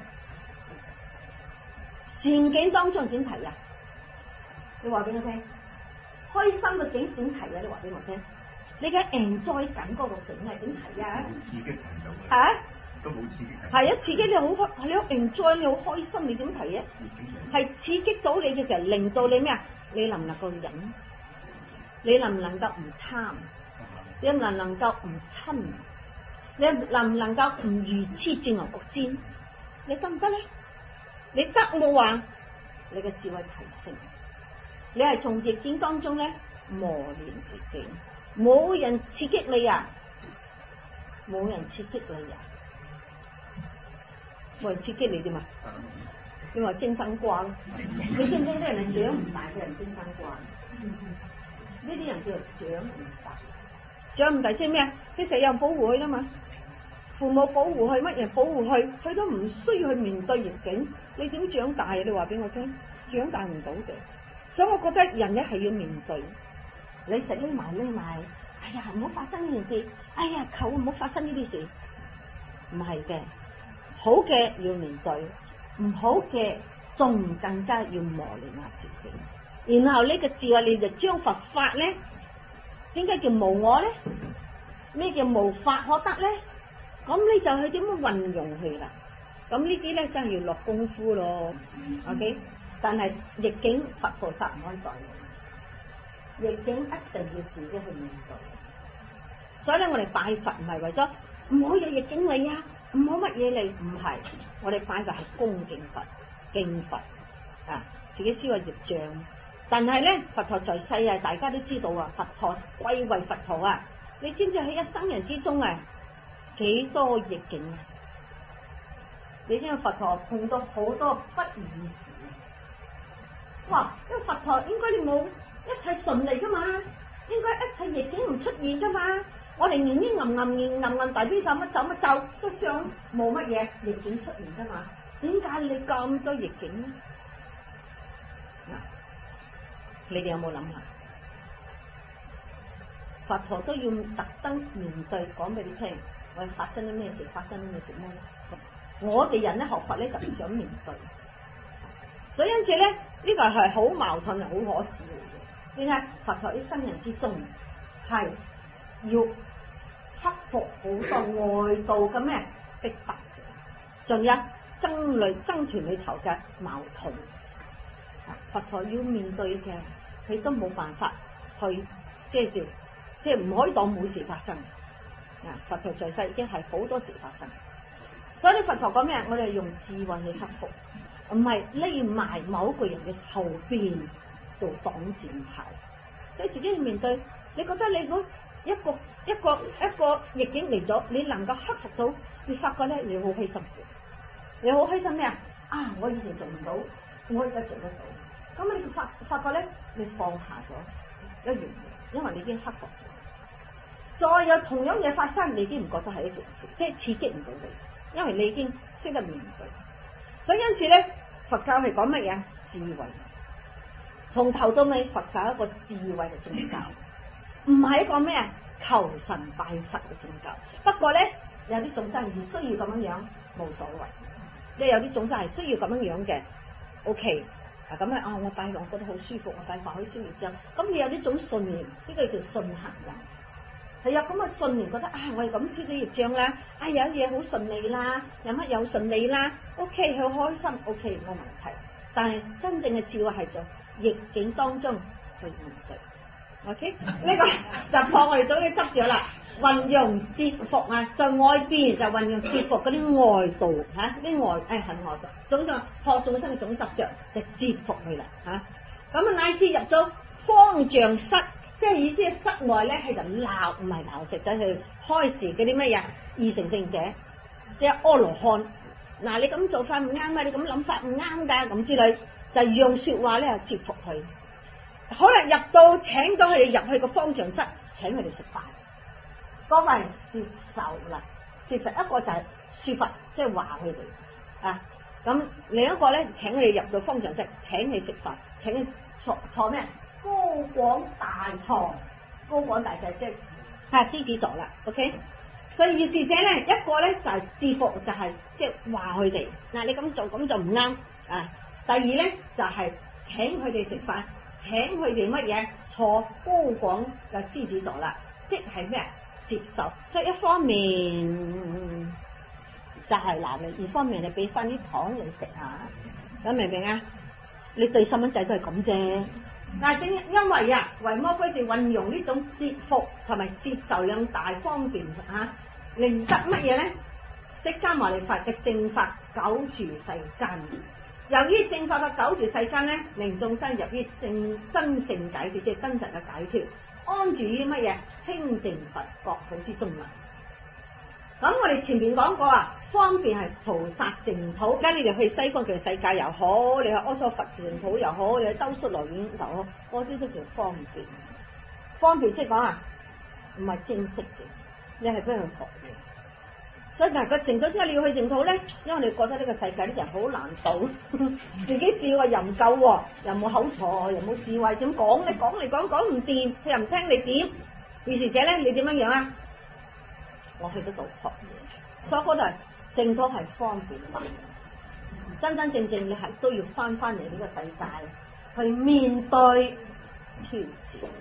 Speaker 1: 善境當中點提啊？你話俾我聽，開心嘅境點提啊？你話俾我聽，你嘅 enjoy 緊嗰個境係點提啊？
Speaker 2: 刺激
Speaker 1: 吓？
Speaker 2: 都冇刺激。
Speaker 1: 係啊，刺激你好開，你好 enjoy，你好開心，你點提啊？係刺激到你嘅時候，令到你咩啊？你能唔能夠忍？你能唔能夠唔貪？你能唔能夠唔親？你能唔能夠唔愚痴鑽牛角尖？你得唔得咧？你得冇話，你嘅智慧提升。你係從逆境當中咧磨練自己，冇人刺激你啊！冇人刺激你啊！冇人刺激你點啊？你話精生瓜咯？你知唔知啲人係長唔大嘅人精生瓜？呢啲人叫做長唔大，長唔大即係咩啊？其實有人保護佢啦嘛，父母保護佢，乜嘢保護佢，佢都唔需要去面對逆境。你點長大啊？你話俾我聽，長大唔到嘅。所以我覺得人咧係要面對。你食匿埋，哎呀唔好發生呢件事，哎呀求唔好發生呢啲事，唔係嘅。好嘅要面對，唔好嘅仲更加要磨練下自己。然後呢個智慧你就將佛法咧點解叫無我咧？咩叫無法可得咧？咁你就去點樣運用佢啦？咁呢啲咧真係要落功夫咯。OK， 但係逆境佛菩薩唔可以代你，逆境一定要自己去面對。所以咧，我哋拜佛唔係為咗唔好有逆境嚟啊，唔好乜嘢嚟，唔係。我哋拜佛係恭敬佛、敬佛啊，自己燒個業障。但係咧，佛陀在世啊，大家都知道啊，佛陀貴為佛陀啊，你知唔知喺一生人之中啊，幾多逆境啊？你知唔知佛陀碰到好多不如意事？哇！因為佛陀應該你冇一切順利噶嘛，應該一切逆境唔出現噶嘛。我哋年年暗大邊走乜走都想冇乜嘢逆境出現噶嘛？點解你咁多逆境呢？嗱，你哋有冇諗下？佛陀都要特登面對，講俾你聽，我哋發生啲咩事，發生啲咩事咩？我哋人咧學佛咧就唔想面對，所以因此咧呢個係好矛盾又好可笑嘅。點解佛陀一生人之中係要克服好多外道嘅咩逼迫，仲有爭團裏頭嘅矛盾，佛陀要面對嘅，佢都冇辦法去即係唔可以當冇事發生。佛陀在世已經係好多事發生。所以佛陀講咩？我哋用智慧去克服，唔係匿埋某一個人嘅後邊做擋箭牌。所以自己去面對，你覺得你嗰一個逆境嚟咗，你能夠克服到，你發覺咧你好開心。你好開心咩啊？我以前做唔到，我而家做得到。咁你發覺咧，你放下咗一樣嘢，因為你已經克服咗。再有同樣嘢發生，你已經唔覺得係一件事，即係刺激唔到你。因為你已經識得面對，所以因此咧，佛教係講乜嘢？智慧。從頭到尾，佛教係一個智慧嘅宗教，唔係一個咩求神拜佛嘅宗教。不過咧，有啲眾生唔需要咁樣，冇所謂。即係有啲眾生係需要咁樣嘅 ，OK。咁啊，我拜佛我覺得好舒服，我拜佛可以消業障。咁你有呢種信念，呢個叫信行人。係有咁嘅信念，覺得我哋咁消咗業障啦，有嘢好順利啦，有乜又順利啦 ，OK， 好開心 ，OK， 冇問題。但係真正嘅智慧係在逆境當中去面對 ，OK， 呢個就破我哋早已執咗啦。運用折服啊，在外邊就運用折服嗰啲外道啲外係外道，總之破眾生嘅總執着就折服佢啦咁乃至入咗方丈室。即係意思係室外咧係就鬧，唔係鬧，實際去開示嗰啲乜嘢二乘聖者，即係阿羅漢。嗱，你咁做法唔啱啊，你咁諗法唔啱㗎，咁之類，就用說話咧去折服佢。可能入到請咗佢哋入去個方丈室，請佢哋食飯，嗰個係接受啦。其實一個就係說法，即係話佢哋咁另一個咧請佢哋入到方丈室，請佢食飯，請佢坐咩？高廣大床，高廣大就即係獅子座啦 ，OK。所以如是者咧，一個咧就係折服，就係即係話佢哋你咁做咁就唔啱第二咧就係請佢哋食飯，請佢哋乜嘢坐高廣嘅獅子座啦，即係咩接受。所以一方面就係你，二方面你俾翻啲糖你食下，咁明唔明啊？你對細蚊仔都係咁啫。正因為維摩居士運用呢種折服同埋接受兩大方便令得乜嘢咧？釋迦牟尼佛嘅正法久住世間。由於正法嘅久住世間咧，令眾生入於真正解脫，即係真實嘅解脫，安住於乜嘢清淨佛國土之中啦。咁我哋前面講過方便係菩薩淨土。而家你哋去西方嘅世界又好，你去阿修佛淨土又好，你去兜率羅園又好，嗰啲都叫方便。方便即係講唔係正式嘅，你係俾佢學嘅。所以個淨土點解你要去淨土咧？因為你覺得呢個世界啲人好難度，自己智慧又唔夠，又冇口才，又冇智慧，點講？你講嚟講唔掂，佢又唔聽你點。於是者咧，你點樣啊？我去得到學嘢，所以嗰度係淨土係方便法，真真正正你係都要翻嚟呢個世界去面對挑戰，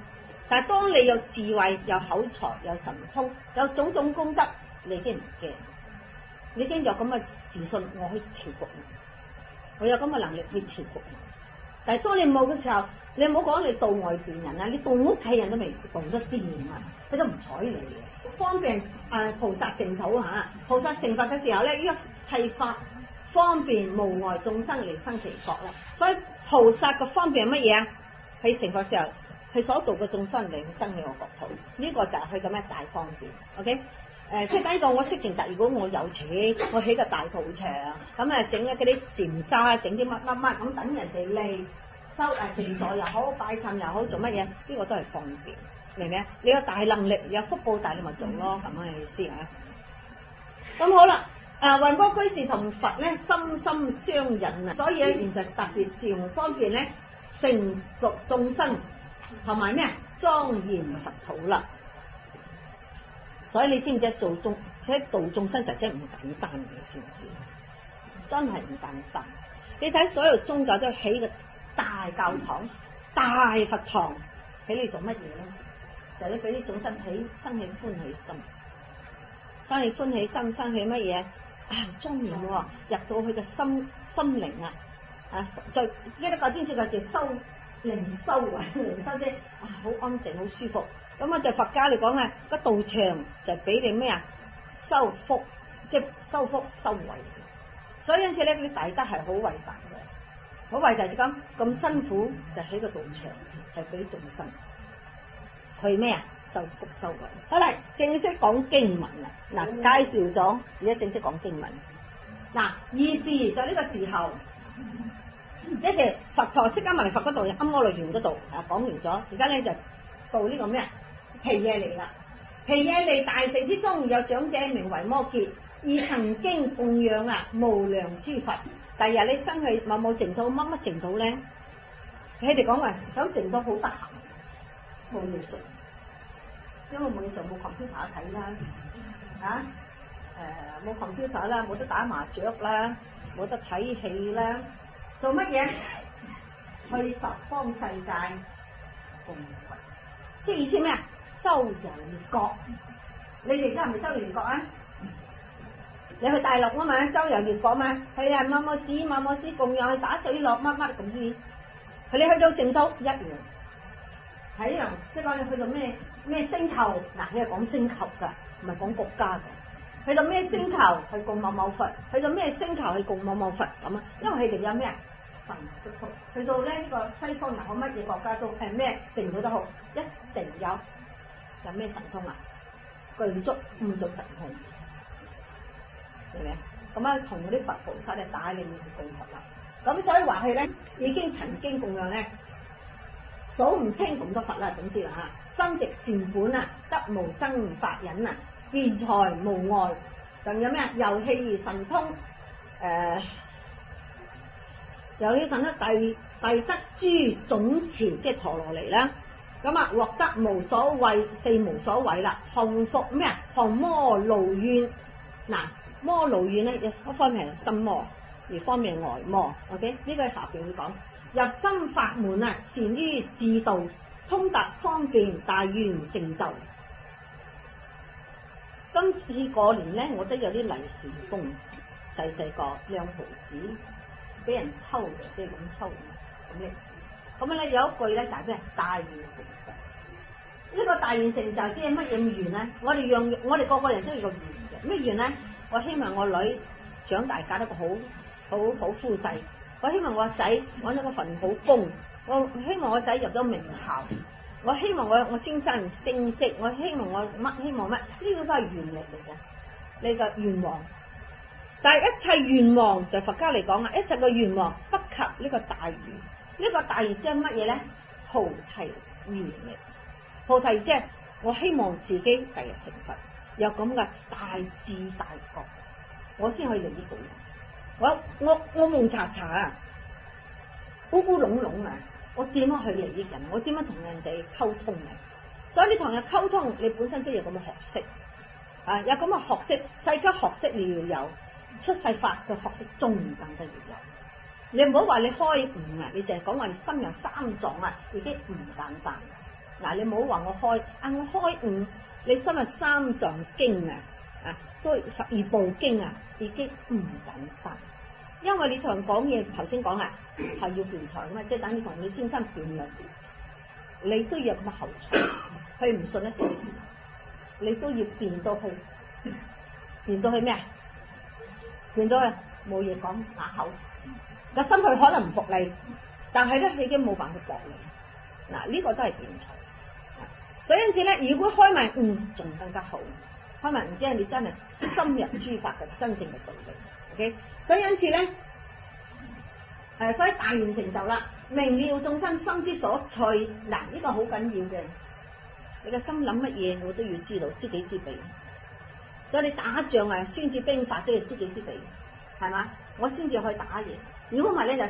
Speaker 1: 但係當你有智慧、有口才、有神通、有種種功德，你已經唔驚，你已經有咁嘅自信，我可以調局，我有咁嘅能力去調局。但係當你冇嘅時候，你唔好講你度外邊人啊，你度屋企人都未度得掂啊，佢都唔睬你嘅。方便菩薩淨土嚇，菩薩成佛嘅時候咧，呢一切法方便無礙眾生嚟生其國啦。所以菩薩嘅方便係乜嘢啊？喺成佛時候，佢所度嘅眾生嚟去生起我國土，呢個就係佢咁嘅大方便。OK。即係等於講我識淨特，如果我有錢，我起個大道場，咁啊整嗰啲禪沙，整啲乜乜乜，咁等人哋嚟收靜坐又好，拜懺又好，做乜嘢？呢個都係方便，明唔明啊？你有大能力，有福報大，你咪做咯，咁樣嘅意思啊。咁好啦，雲波居士同佛咧心心相印啊，所以咧現實特別是用方便咧成熟眾生，同埋咩啊莊嚴佛土啦。所以你知唔知做眾，且度眾生就真係唔簡單嘅，知唔知？真係唔簡單。你睇所有宗教都起個大教堂、大佛堂，起嚟做乜嘢咧？就係俾啲眾生生起歡喜心，生起歡喜心，生起乜嘢啊？莊嚴喎！入到佢嘅心靈啊！再記得個天主教叫修靈修啊，靈修啫啊，好安靜，好舒服。咁啊，就佛家嚟講啊，個道場就俾你咩啊？修福，即係修福修慧。所以因此咧，啲大德係好偉大嘅，好偉大就咁辛苦就起個道場，係俾眾生去咩啊？修福修慧。好啦，正式講經文啦。嗱，介紹咗，而家正式講經文。嗱，意思在呢個時候，即係佛陀釋迦牟尼佛嗰度，庵摩羅園嗰度講完咗，而家咧就到呢個咩啊？毗耶利啦，毗耶利大乘之中有長者名為摩羯，而曾經供養無量諸佛。第日你生去某某淨土，乜乜淨土咧？佢哋講話響淨土好得閒，冇嘢做，因為冇嘢做，冇 computer 睇啦，冇 computer 啦，冇得打麻雀啦，冇得睇戲啦，做乜嘢？去十方世界供佛，即係意思咩啊？周遊列國，你哋而家係咪周遊列國啊？你去大陸啊嘛，周遊列國嘛，係啊，某某子供養去打水落乜乜咁啲，佢你去到淨土一樣，係一樣，即係講你去到咩星球，嗱，你係講星球噶，唔係講國家噶。去到咩星球去供某某佛，去到咩星球去供某某佛咁啊？因為佢哋有咩啊？神足通，去到咧呢個西方又好，乜嘢國家都係咩淨土都好，一定有咩神通啊？具足五種神通，明唔明？咁啊，同嗰啲佛菩薩咧帶領你去供佛啦。咁所以話佢咧已經曾經供養咧數唔清咁多佛啦，總之啦嚇，增值善本啊，得無生法忍啊，辯才無礙，仲有咩啊？遊戲神通，遊戲神通第得諸總持，即係陀羅尼啦。咁啊，獲得無所畏，四無所畏啦，降伏咩啊？降魔怒怨。嗱，魔怒怨咧，一方面係心魔，而方面係外魔。OK， 呢個下邊會講入心法門啊，善於智度，通達方便，大願成就。今次過年咧，我都有啲利是封，細個2毫紙，俾人抽嘅，即係咁抽咁咧。咁咧有一句咧就係咩？大願成就。呢個大願成就即係乜嘢願咧？我哋個個人都有個願嘅。咩願咧？我希望我女長大嫁得個好夫婿。我希望我仔揾到個份好工。我希望我仔入咗名校。我希望我先生升職。我希望我乜？希望乜？呢個都係願力嚟嘅，你個願望。但係一切願望就佛家嚟講啊，一切嘅願望不及呢個大願。呢個大願即係乜嘢咧？菩提願力。菩提即係我希望自己第日成佛，有咁嘅大智大覺，我先可以利益到人。我蒙查查啊，烏烏籠籠啊，我點樣去利益人？我點樣同人哋溝通啊？所以你同人溝通，你本身都有咁嘅學識啊，有咁嘅學識，世間學識你要有，出世法嘅學識仲更加要有。你唔好話你開悟啊，你淨係講話你心有三藏啊，已經唔簡單。 嗱，你唔好話我開我開悟，你心入三藏經啊，都12部經啊，已經唔簡單。因為你同人講嘢，頭先講係要辯才噶嘛，即係等於同你先生辯論，你都要有咁嘅口才，佢唔信一件事，你都要辯到去咩啊？辯到去冇嘢講啞口，個心佢可能唔服你，但係咧佢已經冇辦法駁你。嗱，呢個都係辯才。所以因此咧，如果開埋悟仲更加好，開埋悟即係你真係深入諸法嘅真正嘅道理。OK， 所以因此咧，所以大願成就啦，明了眾生心之所趣。嗱，呢個好緊要嘅，你嘅心諗乜嘢我都要知道，知己知彼。所以你打仗啊，孫子兵法都要知己知彼，係嘛？我先至去打嘢。如果唔係咧，就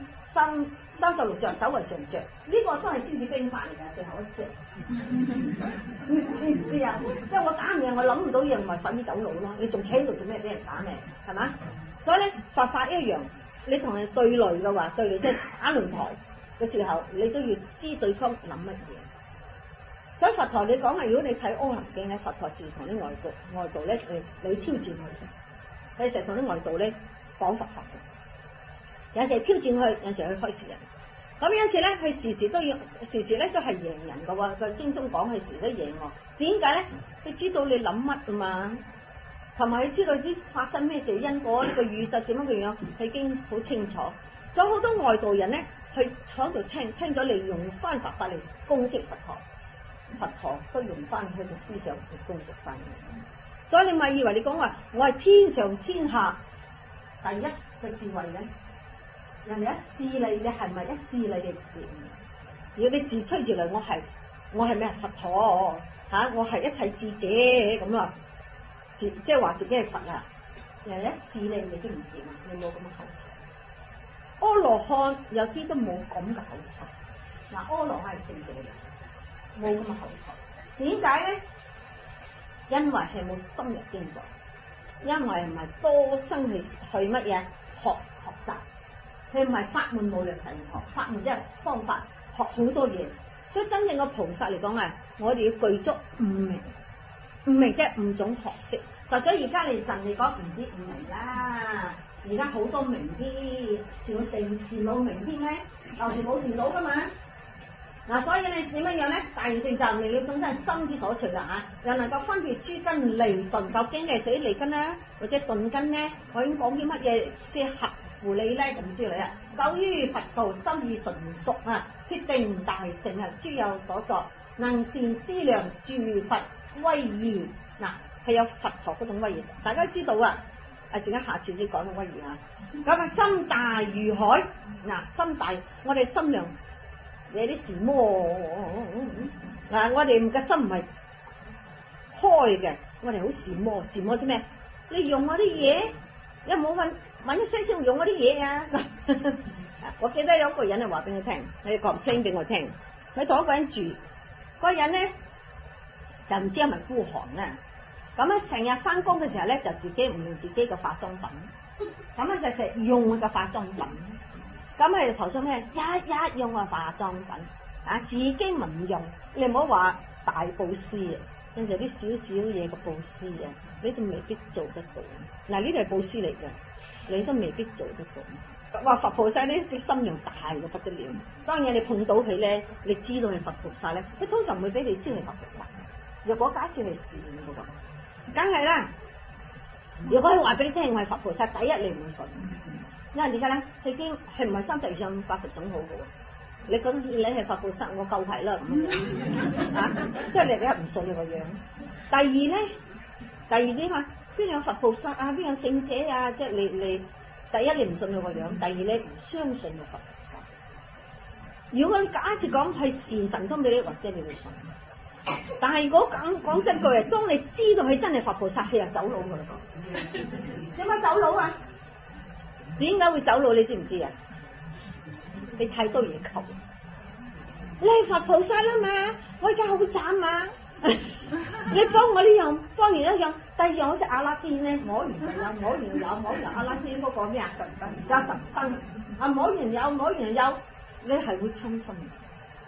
Speaker 1: 36將走為上將，呢個都係孫子兵法嚟㗎，最後一將。知唔知啊？即係我打唔贏，我諗唔到嘢，唔係快啲走路咯。你仲企喺度做咩？俾人打咩？係嘛？所以咧，佛法一樣，你同人對壘嘅話，對壘即係打擂台嘅時候，你都要知對方諗乜嘢。所以佛陀你講啊，如果你睇《阿含經》咧，佛陀時同啲外道咧，你挑戰佢，佢成日同啲外道咧講佛法嘅，有時挑戰佢，有時去開示人。咁因此咧，佢時時咧都係贏人嘅喎。佢經中講，佢時都贏我。點解咧？佢知道你諗乜㗎嘛，同埋佢知道啲發生咩事因果，呢個宇宙點樣嘅樣，佢已經好清楚。所以好多外道人咧，去坐喺度聽咗你用翻佛法嚟攻擊佛陀。佛陀都用翻佢嘅思想去攻擊翻，所以你咪以為你講話我係天上天下第一嘅智慧咧？人哋一試你係咪一試你嘅？如果你自吹自擂，我係咩佛陀我係一切智者咁啊，即係話自己係佛啊！人哋一試你都唔掂，你冇咁嘅口才。阿羅漢有啲都冇咁嘅口才。嗱，阿羅漢係聖者嚟。冇咁嘅口才，點解咧？因為係冇深入經藏，因為唔係多生去乜嘢學習，佢唔係法門無量神學，法門即係方法，學好多嘢。所以真正嘅菩薩嚟講啊，我哋要具足五明，五明即係5種學識。就所以而家你你講唔知5明啦，而家好多明添，仲有電腦明添咧，舊時冇電腦噶嘛。嗱，所以你點樣咧？大願成就明了眾生心之所趣啦又能夠分別諸根利鈍，究竟係屬於利根咧，或者鈍根咧？我已經講啲乜嘢先合乎你咧？咁之類啊，究於佛道心意純熟決定大成諸有所作，能善資糧住佛威儀。嗱，係有佛陀嗰種威儀，大家知道啊。陣間下次先講個威儀啊。咁心大如海，心大，我哋心量。有啲禪魔我哋嘅心唔係開嘅，我哋好禪魔。禪魔啲咩？你用我啲嘢，有冇揾一聲先用我啲嘢啊？我記得有一個人話俾我聽，佢講聽俾我聽，佢同一個人住，嗰個人咧就唔知係咪孤寒啦。咁咧成日翻工嘅時候咧，就自己唔用自己嘅化妝品，咁咧就成日用佢嘅化妝品。咁係頭先咩？一用化妝品自己唔用，你唔好話大布施啊，有時啲少少嘢嘅布施啊，你都未必做得到。嗱，呢度係布施嚟嘅，你都未必做得到。話佛菩薩呢啲心量大到不得了。當然你碰到佢咧，你知道係佛菩薩咧，佢通常唔會俾你知係佛菩薩。若果假設係善嘅話，梗係啦。如果佢話俾你聽我係佛菩薩，第一你唔會信。因為點解咧？佢已經係唔係30種80種好嘅喎？你覺得你係佛菩薩，我夠係啦咁即係你梗係唔信你個樣。第二咧，第二啲嘛，邊有佛菩薩啊？邊有聖者啊？即係你第一你唔信佢個樣，第二你唔相信個佛菩薩。如果你假設講係善神通俾你，或者你會信。但係如果講真句啊，當你知道佢真係佛菩薩，佢就走佬㗎啦。點解走佬啊？點解會走佬？你知唔知啊？你太多嘢求，你係佛菩薩啦嘛，我而家好慘啊！你幫我呢樣，幫完一樣，第二樣好似阿拉天咧，摸完就有，摸完有，摸完阿拉天嗰個咩啊？而家神燈摸完有，摸完有，你係會貪心。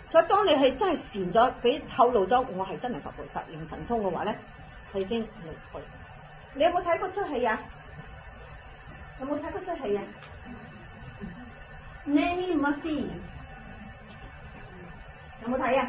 Speaker 1: 所以當你係真係禪咗，俾透露咗我係真係佛菩薩靈神通嘅話咧，佢已經離去。你有冇睇過出戲啊？有冇睇過出戲啊？Nanny Murphy 有冇睇啊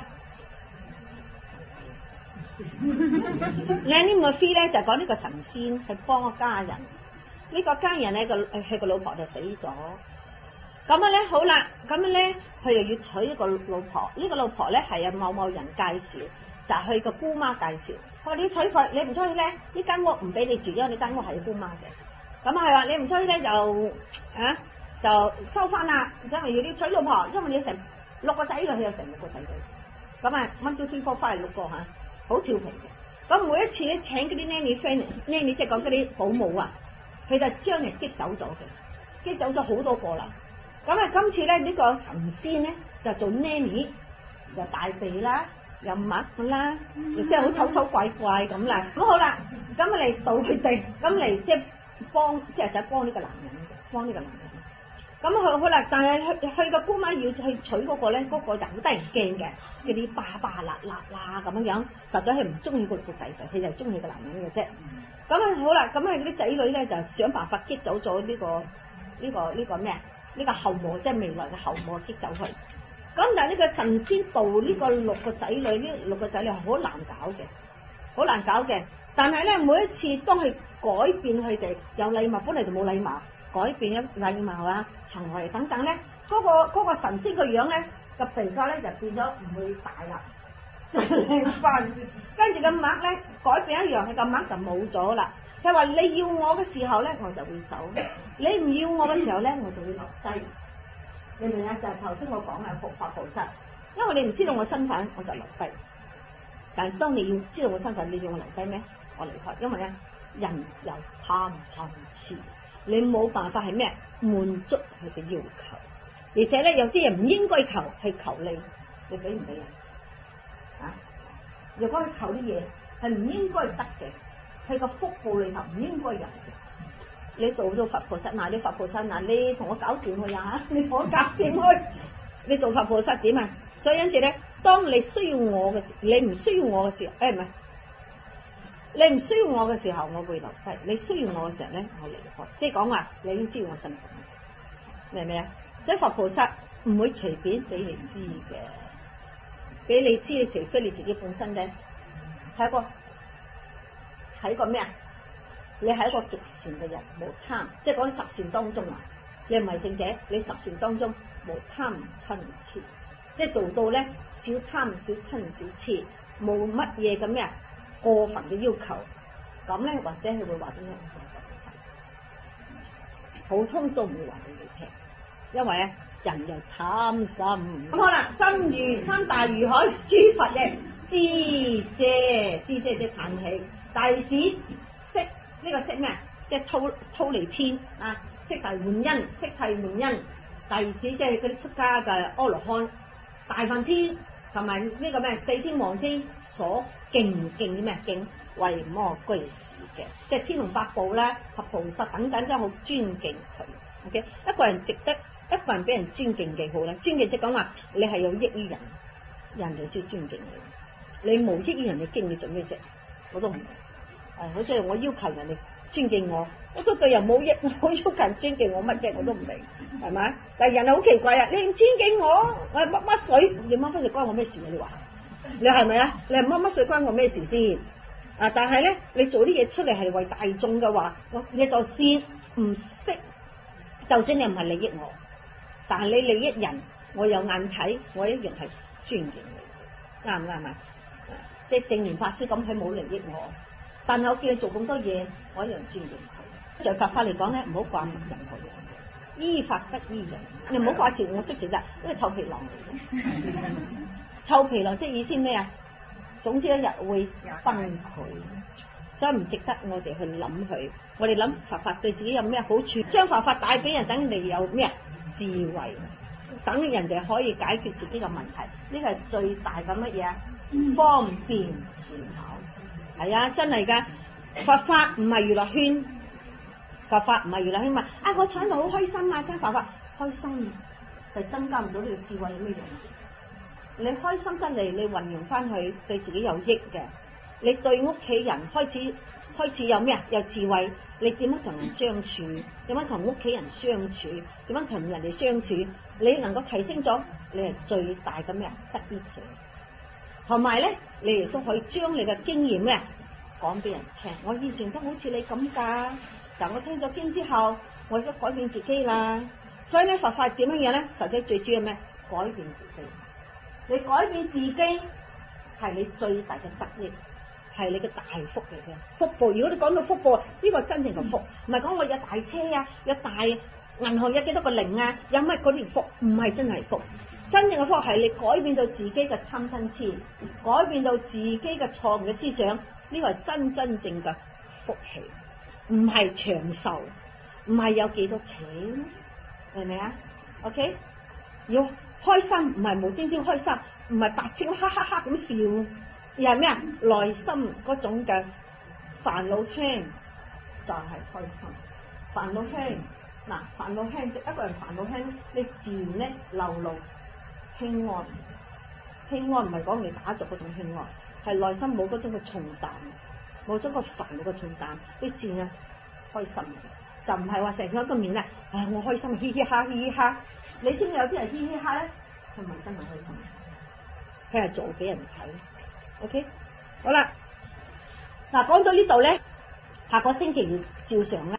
Speaker 1: ？Nanny Murphy 咧就講呢個神仙去幫個家人，呢個家人咧佢個老婆就死咗。咁樣咧好啦，咁樣咧佢又要娶一個老婆，呢個老婆咧係某某人介紹，就係佢個姑媽介紹。佢話你娶佢，你唔出去咧，呢間屋唔俾你住，因為呢間屋係姑媽嘅。咁係話你唔出去咧就收翻啦，因為要娶老婆，因為你成6個仔女，佢有成6個仔女。咁啊，1 2 3 4 5 6個嚇，好調皮嘅。咁每一次咧請嗰啲 nanny 即係講嗰啲保姆啊，佢就將人激走咗嘅，激走咗好多個啦。咁啊，今次咧呢個神仙咧就做 nanny， 又大鼻啦，又麥啦，即係好醜醜怪怪咁啦。咁好啦，咁啊嚟導佢哋，咁嚟即係幫，即係就幫呢個男人嘅，幫呢個男人。咁好啦，但係佢個姑媽要去娶嗰個咧，嗰個就好得人驚嘅，嗰啲巴巴辣辣啦咁樣，實在係唔中意個仔嘅，佢就係中意個男人嘅啫。咁啊好啦，咁啊嗰啲仔女咧就想辦法激走咗呢個咩啊？呢個後母，即係未來嘅後母激走佢。咁但係呢個神仙道呢個6個仔女，呢6個仔女係好難搞嘅，好難搞嘅。但係咧每一次當佢改變佢哋有禮貌，本嚟就冇禮貌，改變咗禮貌啊行為等等咧，嗰個神仙個樣咧個鼻哥咧就變咗唔會大啦，靚翻。跟住個麥咧改變一樣，佢個麥就冇咗啦。佢話你要我嘅時候咧，我就會走；你唔要我嘅時候咧，我就會留低。你明唔明啊？就係頭先我講嘅佛菩薩，因為你唔知道我身份，我就留低。但係當你要知道我身份，你要我留低咩？我離開，因為咧人有貪嗔癡，你冇辦法係咩滿足佢嘅要求，而且咧有啲人唔應該求，係求你，你俾唔俾人啊？如果佢求啲嘢係唔應該得嘅。佢個福報裏頭唔應該有嘅，你做到佛菩薩嗱，你佛菩薩嗱，你同我搞掂佢呀，你同我搞掂佢，你做佛菩薩點啊？所以因此咧，當你需要我嘅時，你唔需要我嘅時候，唔係，你唔需要我嘅時候，我會留低；你需要我嘅時候咧，我離開。即係講話，你已經知道我身份，明唔明啊？所以佛菩薩唔會隨便俾你知嘅，俾你知，你除非你自己本身咧係一個咩啊？你係一個極善嘅人，冇貪，即係講10善當中啊！你唔係聖者，你10善當中冇貪嗔癡，即係做到咧少貪少嗔少癡，冇乜嘢咁咩過分嘅要求，咁咧或者佢會話俾你聽，普通都唔會話俾你聽，因為咧人又貪心。咁好啦，心如山大如海，諸佛嘅知遮即係嘆氣。弟子識呢個識咩？即係忉利天啊！識提換因，識替換因。弟子即係嗰啲出家嘅阿羅漢、大梵天同埋呢個咩4天王天所敬啲咩敬為摩居士嘅，即係天龍八部啦、及菩薩等等，真係好尊敬佢。OK， 一個人值得一個人俾人尊敬幾好咧？尊敬即係講話你係有益於人，人就先尊敬你。你無益於人，你敬你做咩啫？我都唔明。好似我要求人哋尊敬我，我都對人冇益，我要求人尊敬我乜啫？我都唔明，係咪？但係人係好奇怪啊！你唔尊敬我，我係乜水？你乜水關我咩事啊？你話你係咪啊？你係乜水關我咩事先？啊！但係咧，你做啲嘢出嚟係為大眾嘅話，你就算唔識，就算你唔係利益我，但係你利益人，我有眼睇，我一樣係尊敬你，啱唔啱啊？即係證嚴法師咁，佢冇利益我。但係我叫你做咁多嘢，我一樣尊敬佢。在佛法嚟講咧，唔好掛任何嘢，依法得依人。你唔好掛住我識字啫，呢個臭皮囊嚟嘅。臭皮囊即係意思咩啊？總之一日會崩潰，所以唔值得我哋去諗佢。我哋諗佛法對自己有咩好處？將佛法帶俾人，等你有咩智慧，等人哋可以解決自己嘅問題。呢個係最大嘅乜嘢？方便善巧。係啊，真係噶！佛法唔係娛樂圈，佛法唔係娛樂圈嘛。啊，我坐喺度好開心啊，聽佛法開心，就增加唔到呢個智慧有咩用？ 你開心得嚟，你運用翻去對自己有益嘅，你對屋企人開始有咩啊？有智慧，你點樣同人相處？點樣同屋企人相處？點樣同人哋相處？你能夠提升咗，你係最大嘅咩啊？得益者。同埋咧，你亦都可以將你嘅經驗咩講俾人聽。我以前都好似你咁噶，但我聽咗經之後，我亦都改變自己啦。所以咧，佛法點樣嘢咧？實際最主要咩？改變自己。你改變自己係你最大嘅得益，係你嘅大福嚟嘅福報。如果你講到福報，呢個真正嘅福，唔係講我有大車啊，有大銀行有幾多個零啊，有乜嗰啲福，唔係真係福。真正嘅福係你改變到自己嘅貪嗔痴，改變到自己嘅錯誤嘅思想，呢個係真正嘅福氣，唔係長壽，唔係有幾多錢，明唔明啊 ？OK， 要開心，唔係無端端開心，唔係白痴哈哈哈咁笑，而係咩啊？內心嗰種嘅煩惱輕就係開心，煩惱輕嗱，煩惱輕，一個人煩惱輕，你自然咧流露輕安。輕安唔係講你打坐嗰種輕安，係內心冇嗰種嘅重擔，冇咗個煩惱嘅重擔，你自然開心，就唔係話成日一個面咧，我開心，嘻嘻哈嘻嘻哈。你知唔知有啲人嘻嘻哈咧，佢唔係真係開心，佢係做俾人睇。OK， 好啦，嗱講到呢度咧，下個星期要照常啦。